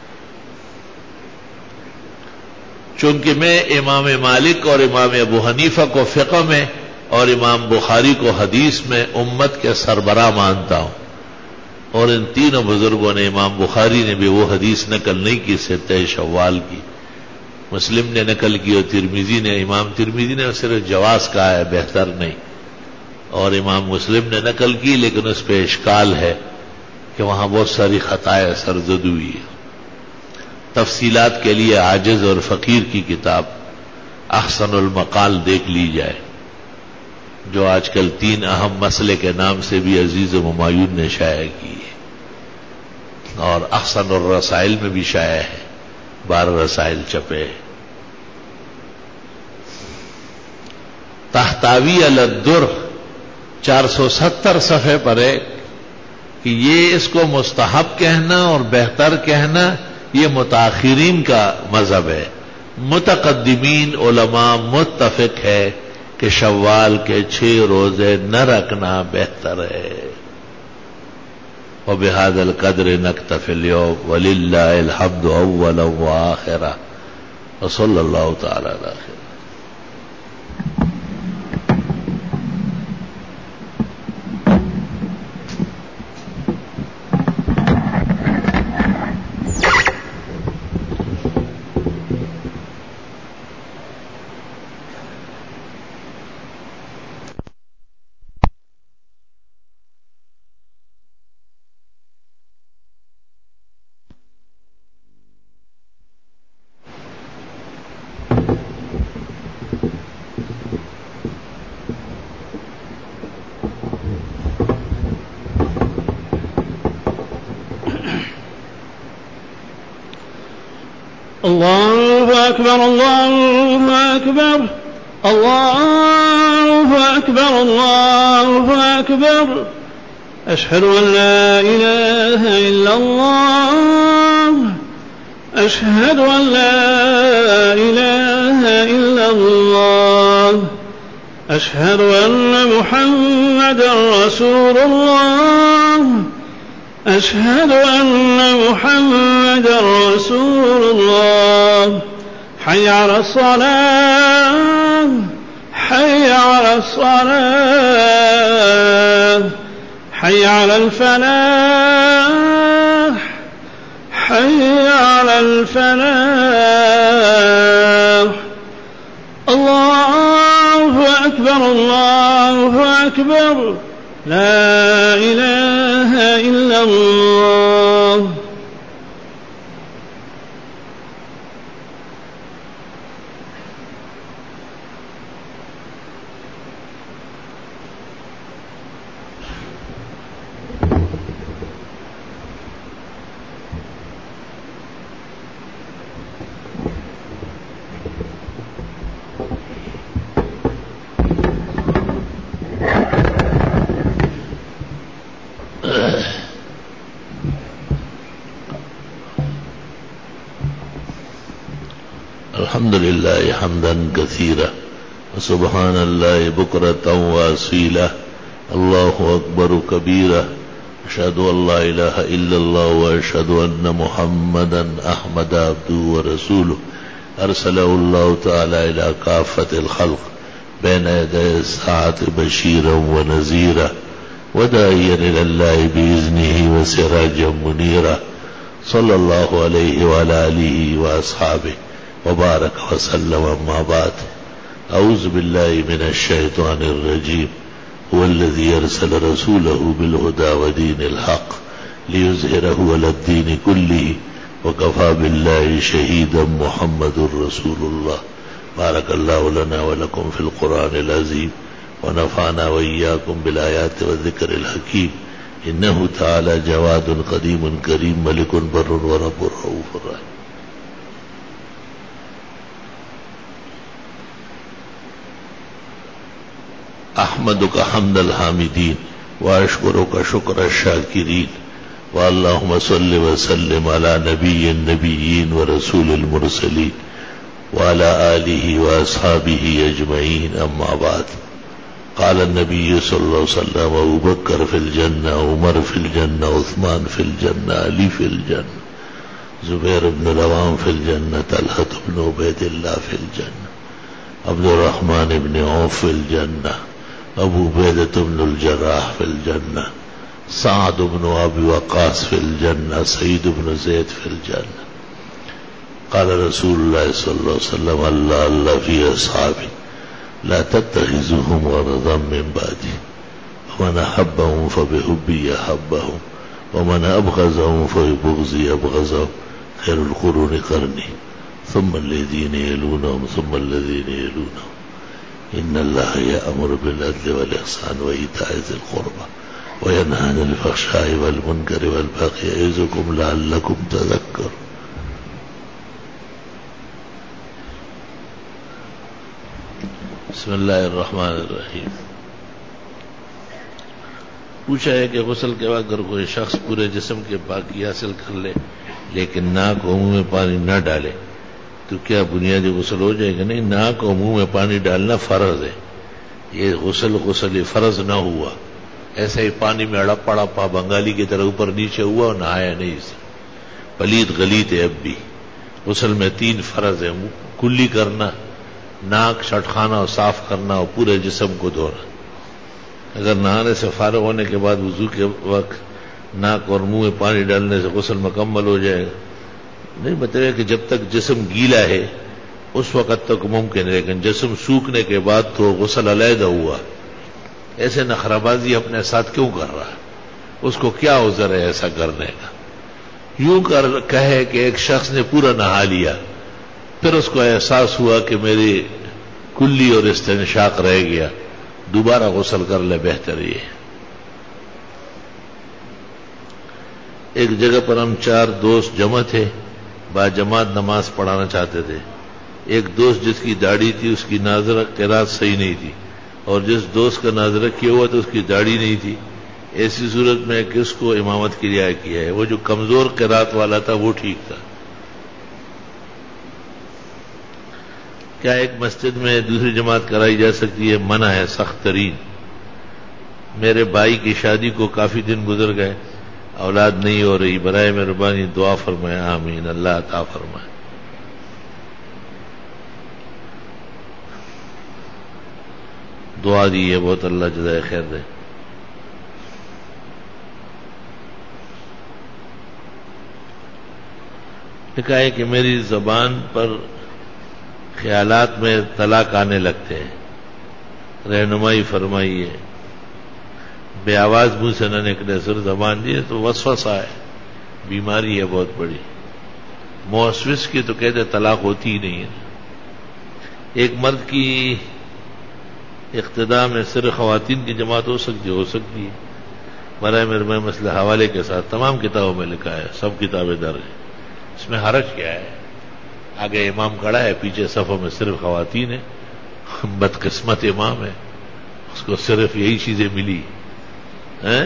چونکہ میں امام مالک اور امام ابو حنیفہ کو فقہ میں اور امام بخاری کو حدیث میں امت کے سربراہ مانتا ہوں، اور ان تینوں بزرگوں نے، امام بخاری نے بھی وہ حدیث نقل نہیں کی ستہ شوال کی، مسلم نے نقل کی اور ترمذی نے، امام ترمذی نے صرف جواز کہا ہے، بہتر نہیں. اور امام مسلم نے نقل کی لیکن اس پہ اشکال ہے کہ وہاں بہت ساری خطائیں سرزد ہوئی ہے. تفصیلات کے لیے عاجز اور فقیر کی کتاب احسن المقال دیکھ لی جائے، جو آج کل تین اہم مسئلے کے نام سے بھی عزیز ہمایون نے شائع کی ہے، اور احسن الرسائل میں بھی شائع ہے، بارہ رسائل چھپے. تحتاوی علی الدر چار سو ستر صفحے پر ہے کہ یہ اس کو مستحب کہنا اور بہتر کہنا ये मुताखिरीन का मजहब है। मुतकद्दिमीन उलमा मुत्तफिक है कि शव्वाल के छह रोजे न रखना बेहतर है। व बिहादल कद्र नक्तफिल यौम वलिल्लाहिल हम्दु अव्वलन व आखिरा व सल्लल्लाहु तआला अला खैर। الله أكبر الله أكبر الله أكبر الله أكبر أشهد أن لا إله إلا الله أشهد أن لا إله إلا الله أشهد أن محمدا رسول الله أشهد أن محمدا رسول الله حي على الصلاة حي على الصلاة حي على الفلاح حي على الفلاح. الله أكبر الله أكبر لا إله إلا الله. الحمد لله حمدا كثيرا وسبحان الله بكرة وأصيلا الله أكبر كبيرا أشهد أن لا إله إلا الله وأشهد أن محمدا أحمد عبده ورسوله أرسله الله تعالى إلى كافة الخلق بين يدي الساعة بشيرا ونذيرا وداعيا إلى الله بإذنه وسراجا منيرا صلى الله عليه وعلى آله وأصحابه وبارك وسلم. أما بعد أعوذ بالله من الشيطان الرجيم هو الذي يرسل رسوله بالهدى ودين الحق ليظهره على الدين كله وكفى بالله شهيدا محمد رسول الله. بارك الله لنا ولكم في القرآن العظيم ونفعنا وإياكم بالآيات والذكر الحكيم إنه تعالى جواد قديم كريم ملك بر ورب رؤوف رحيم. أحمدك حمد الحامدين وأشكرك شكر الشاكرين واللهم صل وسلم على نبي النبيين ورسول المرسلين وعلى آله وأصحابه أجمعين. أما بعد قال النبي صلى الله عليه وسلم أبو بكر في الجنة عمر في الجنة عثمان في الجنة علي في الجنة زبير بن العوام في الجنة طلحة بن عبيد الله في الجنة عبد الرحمن بن عوف في الجنة أبو عبيدة بن الجراح في الجنة سعد بن أبي وقاص في الجنة سعيد بن زيد في الجنة. قال رسول الله صلى الله عليه وسلم الله الله في أصحابي لا تتخذوهم غرضا من بعدي ومن أحبهم فبحبي أحبهم ومن أبغضهم فببغضي أبغضهم خير القرون قرني ثم الذين يلونهم ثم الذين يلونهم إن الله يأمر بالعدل والإحسان وإيتاء ذي القربى وينهى عن الفحشاء والمنكر والبغي يعظكم لعلكم تذكرون. بسم الله الرحمن الرحیم. पूछा है कि गुस्ल के बाद अगर कोई शख्स पूरे जिस्म के पाकी हासिल कर ले لیکن ناک اور منہ میں پانی نہ ڈالے تو کیا بنیادی غسل ہو جائے گا؟ نہیں، ناک اور منہ میں پانی ڈالنا فرض ہے. یہ غسل غسل فرض نہ ہوا، ایسا ہی پانی میں اڑپ پڑا پا بنگالی کی طرح اوپر نیچے ہوا اور نہایا نہیں سے پلیت غلیت ہے. اب بھی غسل میں تین فرض ہے: کلی کرنا، ناک چھٹکانا اور صاف کرنا، اور پورے جسم کو دھونا. اگر نہانے سے فارغ ہونے کے بعد وضو کے وقت ناک اور منہ میں پانی ڈالنے سے غسل مکمل ہو جائے گا، نہیں مطلب کہ جب تک جسم گیلا ہے اس وقت تک ممکن ہے، لیکن جسم سوکھنے کے بعد تو غسل علیحدہ ہوا. ایسے نخرابازی اپنے ساتھ کیوں کر رہا ہے؟ اس کو کیا عذر ہے ایسا کرنے کا؟ یوں کر کہے کہ ایک شخص نے پورا نہا لیا، پھر اس کو احساس ہوا کہ میری کلی اور استنشاق رہ گیا، دوبارہ غسل کر لے، بہتر یہ. ایک جگہ پر ہم چار دوست جمع تھے، با جماعت نماز پڑھانا چاہتے تھے. ایک دوست جس کی داڑھی تھی اس کی ناظرہ قرات صحیح نہیں تھی، اور جس دوست کا ناظرہ کیا ہوا تھا اس کی داڑھی نہیں تھی. ایسی صورت میں کس کو امامت کی رعایت کیا ہے؟ وہ جو کمزور قرات والا تھا وہ ٹھیک تھا. کیا ایک مسجد میں دوسری جماعت کرائی جا سکتی ہے؟ منع ہے سخت ترین. میرے بھائی کی شادی کو کافی دن گزر گئے، اولاد نہیں ہو رہی، برائے مہربانی دعا فرمائے. آمین، اللہ عطا فرمائے. دعا دی ہے بہت، اللہ جزائے خیر دے. لکھا ہے کہ میری زبان پر خیالات میں طلاق آنے لگتے ہیں، رہنمائی فرمائیے. بے آواز منہ سے نہ نکلے، سر زبان دی تو وسوسہ ہے، بیماری ہے بہت بڑی. موسوس کی تو کہتے طلاق ہوتی ہی نہیں ہے. ایک مرد کی اقتداء میں صرف خواتین کی جماعت ہو سکتی ہو سکتی ہے. برائے میرے مسئلہ حوالے کے ساتھ تمام کتابوں میں لکھا ہے، سب کتابیں درج ہیں. اس میں حرج کیا ہے؟ آگے امام کھڑا ہے، پیچھے صفوں میں صرف خواتین ہیں. بدقسمت امام ہے، اس کو صرف یہی چیزیں ملی ہیں.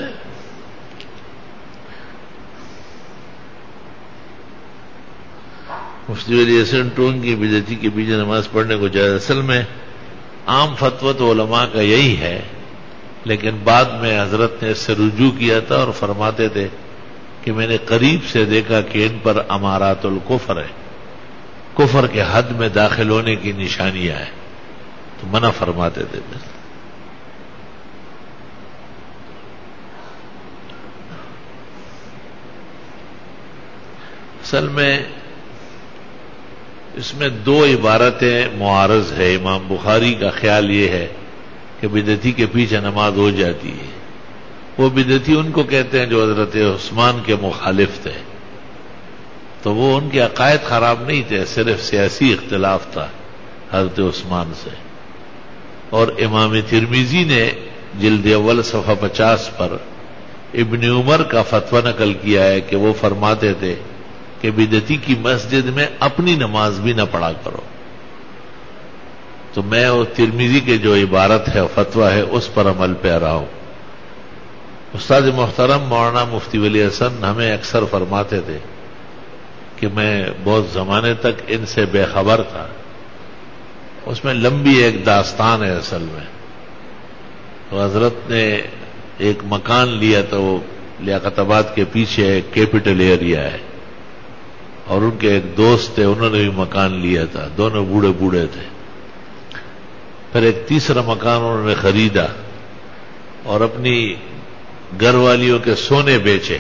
مفتی علی حسن ٹون کی بدعتی کے پیچھے نماز پڑھنے کو جائز؟ اصل میں عام فتویٰ تو علماء کا یہی ہے، لیکن بعد میں حضرت نے اس سے رجوع کیا تھا اور فرماتے تھے کہ میں نے قریب سے دیکھا کہ ان پر امارات الکفر ہے، کفر کے حد میں داخل ہونے کی نشانیاں ہیں، تو منع فرماتے تھے. اصل میں اس میں دو عبارتیں معارض ہے. امام بخاری کا خیال یہ ہے کہ بدعتی کے پیچھے نماز ہو جاتی ہے. وہ بدعتی ان کو کہتے ہیں جو حضرت عثمان کے مخالف تھے، تو وہ ان کے عقائد خراب نہیں تھے، صرف سیاسی اختلاف تھا حضرت عثمان سے. اور امام ترمذی نے جلد اول صفحہ پچاس پر ابن عمر کا فتویٰ نقل کیا ہے کہ وہ فرماتے تھے کہ بدعتی کی مسجد میں اپنی نماز بھی نہ پڑھا کرو. تو میں وہ ترمذی کے جو عبارت ہے فتویٰ ہے اس پر عمل پہ رہا ہوں. استاد محترم مولانا مفتی ولی حسن ہمیں اکثر فرماتے تھے کہ میں بہت زمانے تک ان سے بے خبر تھا. اس میں لمبی ایک داستان ہے. اصل میں تو حضرت نے ایک مکان لیا تھا، وہ لیاقت آباد کے پیچھے ایک کیپٹل ایریا ہے، اور ان کے ایک دوست تھے، انہوں نے بھی مکان لیا تھا. دونوں بوڑھے بوڑھے تھے. پھر ایک تیسرا مکان انہوں نے خریدا اور اپنی گھر والیوں کے سونے بیچے.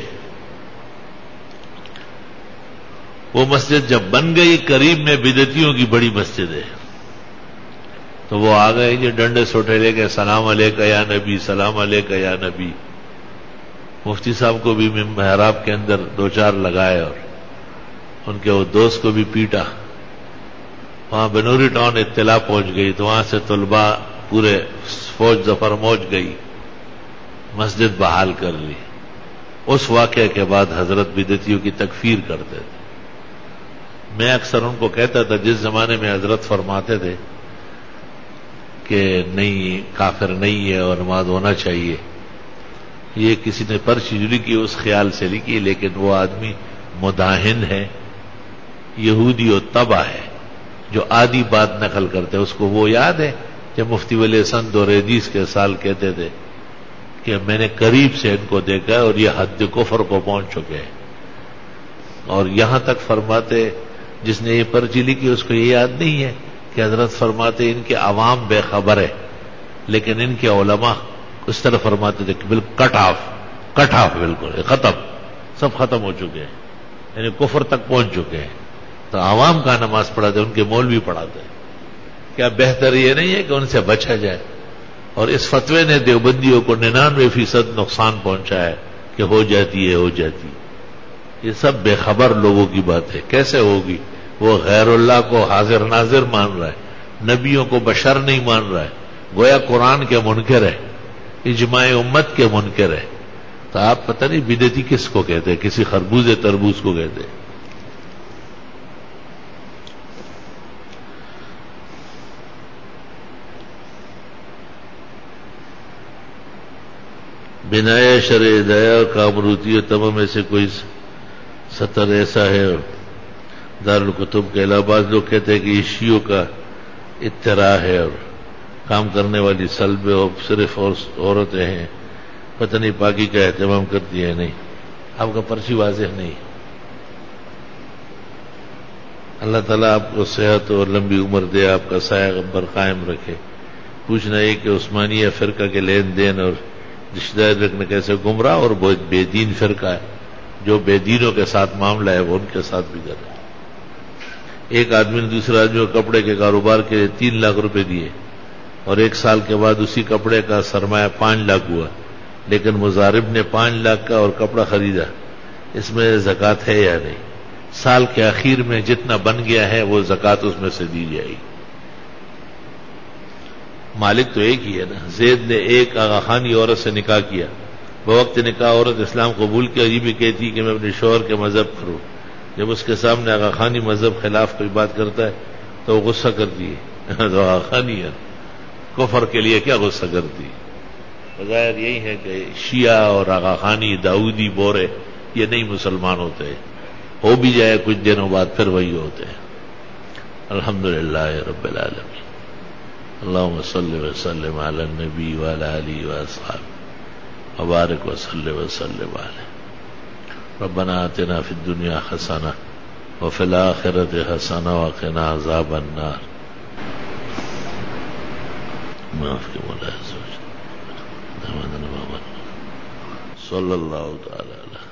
وہ مسجد جب بن گئی، قریب میں بدعتیوں کی بڑی مسجد ہے، تو وہ آ گئے جی ڈنڈے سوٹے لے کے، سلام علیکہ یا نبی، سلام علیکہ یا نبی. مفتی صاحب کو بھی محراب کے اندر دو چار لگائے اور ان کے وہ دوست کو بھی پیٹا. وہاں بنوری ٹاؤن اطلاع پہنچ گئی تو وہاں سے طلباء پورے فوج ظفر موج گئی، مسجد بحال کر لی. اس واقعے کے بعد حضرت بدعتیوں کی تکفیر کرتے تھے. میں اکثر ان کو کہتا تھا جس زمانے میں حضرت فرماتے تھے کہ نہیں کافر نہیں ہے اور نماز ہونا چاہیے، یہ کسی نے پرچی جری کی اس خیال سے لکھی، لیکن وہ آدمی مداہن ہے، یہودی و طبع ہے، جو آدھی بات نقل کرتے. اس کو وہ یاد ہے کہ مفتی ولی حسن دوریدیس کے سال کہتے تھے کہ میں نے قریب سے ان کو دیکھا اور یہ حد کفر کو پہنچ چکے ہیں. اور یہاں تک فرماتے جس نے یہ پرچی لکھی اس کو یہ یاد نہیں ہے کہ حضرت فرماتے ان کے عوام بے خبر ہے، لیکن ان کے علماء اس طرح فرماتے تھے کہ بالکل کٹ آف کٹ آف بالکل ختم، سب ختم ہو چکے ہیں، یعنی کفر تک پہنچ چکے ہیں. تو عوام کا نماز پڑھاتے ان کے مولوی پڑھاتے ہیں. کیا بہتر یہ نہیں ہے کہ ان سے بچا جائے؟ اور اس فتوے نے دیوبندیوں کو ننانوے فیصد نقصان پہنچا ہے کہ ہو جاتی ہے ہو جاتی. یہ سب بے خبر لوگوں کی بات ہے. کیسے ہوگی؟ وہ غیر اللہ کو حاضر ناظر مان رہا ہے، نبیوں کو بشر نہیں مان رہا ہے، گویا قرآن کے منکر ہے، اجماع امت کے منکر ہے. تو آپ پتہ نہیں بدعتی کس کو کہتے ہیں؟ کسی خربوز تربوز کو کہتے ہیں. بنائے شرع ہدایہ اور کامروتی اور تمام میں سے کوئی سطر ایسا ہے. اور دارالکتب کے علاوہ بعض لوگ کہتے ہیں کہ یہ شیعوں کا اطراء ہے اور کام کرنے والی سلب اور صرف عورتیں ہیں، پتہ نہیں پاکی کا اہتمام کرتی ہے. نہیں، آپ کا پرچی واضح نہیں. اللہ تعالیٰ آپ کو صحت اور لمبی عمر دے، آپ کا سایہ غبر قائم رکھے. پوچھنا یہ کہ عثمانیہ فرقہ کے لین دین اور رشتہ داری رکھنے کیسے گمراہ اور بہت بے دین فرقہ ہے. جو بے دینوں کے ساتھ معاملہ ہے وہ ان کے ساتھ بھی کرے. ایک آدمی نے دوسرے آدمی کو کپڑے کے کاروبار کے لیے تین لاکھ روپے دیے اور ایک سال کے بعد اسی کپڑے کا سرمایہ پانچ لاکھ ہوا، لیکن مضارب نے پانچ لاکھ کا اور کپڑا خریدا. اس میں زکوٰۃ ہے یا نہیں؟ سال کے آخر میں جتنا بن گیا ہے وہ زکوٰۃ اس میں سے دی جائے گی. مالک تو ایک ہی ہے نا. زید نے ایک آغا خانی عورت سے نکاح کیا، بوقت نکاح عورت اسلام قبول کیا، یہ بھی کہتی کہ میں اپنے شوہر کے مذہب کروں. جب اس کے سامنے آغا خانی مذہب خلاف کوئی بات کرتا ہے تو وہ غصہ کرتی ہے. تو آغا خانی ہے، کفر کے لیے کیا غصہ کرتی ہے؟ بظاہر یہی ہے کہ شیعہ اور آغا خانی داؤدی بورے یہ نہیں مسلمان ہوتے، ہو بھی جائے کچھ دنوں بعد پھر وہی ہوتے ہیں. الحمدللہ رب العالمین. اللهم صل وسلم على النبي وعلى آله وأصحابه وبارك وسلم وسلم عليه. ربنا آتنا في الدنيا حسنة وفي الآخرة حسنة وقنا عذاب النار. معاف کے مولا عز وجل. صلی اللہ تعالی علیہ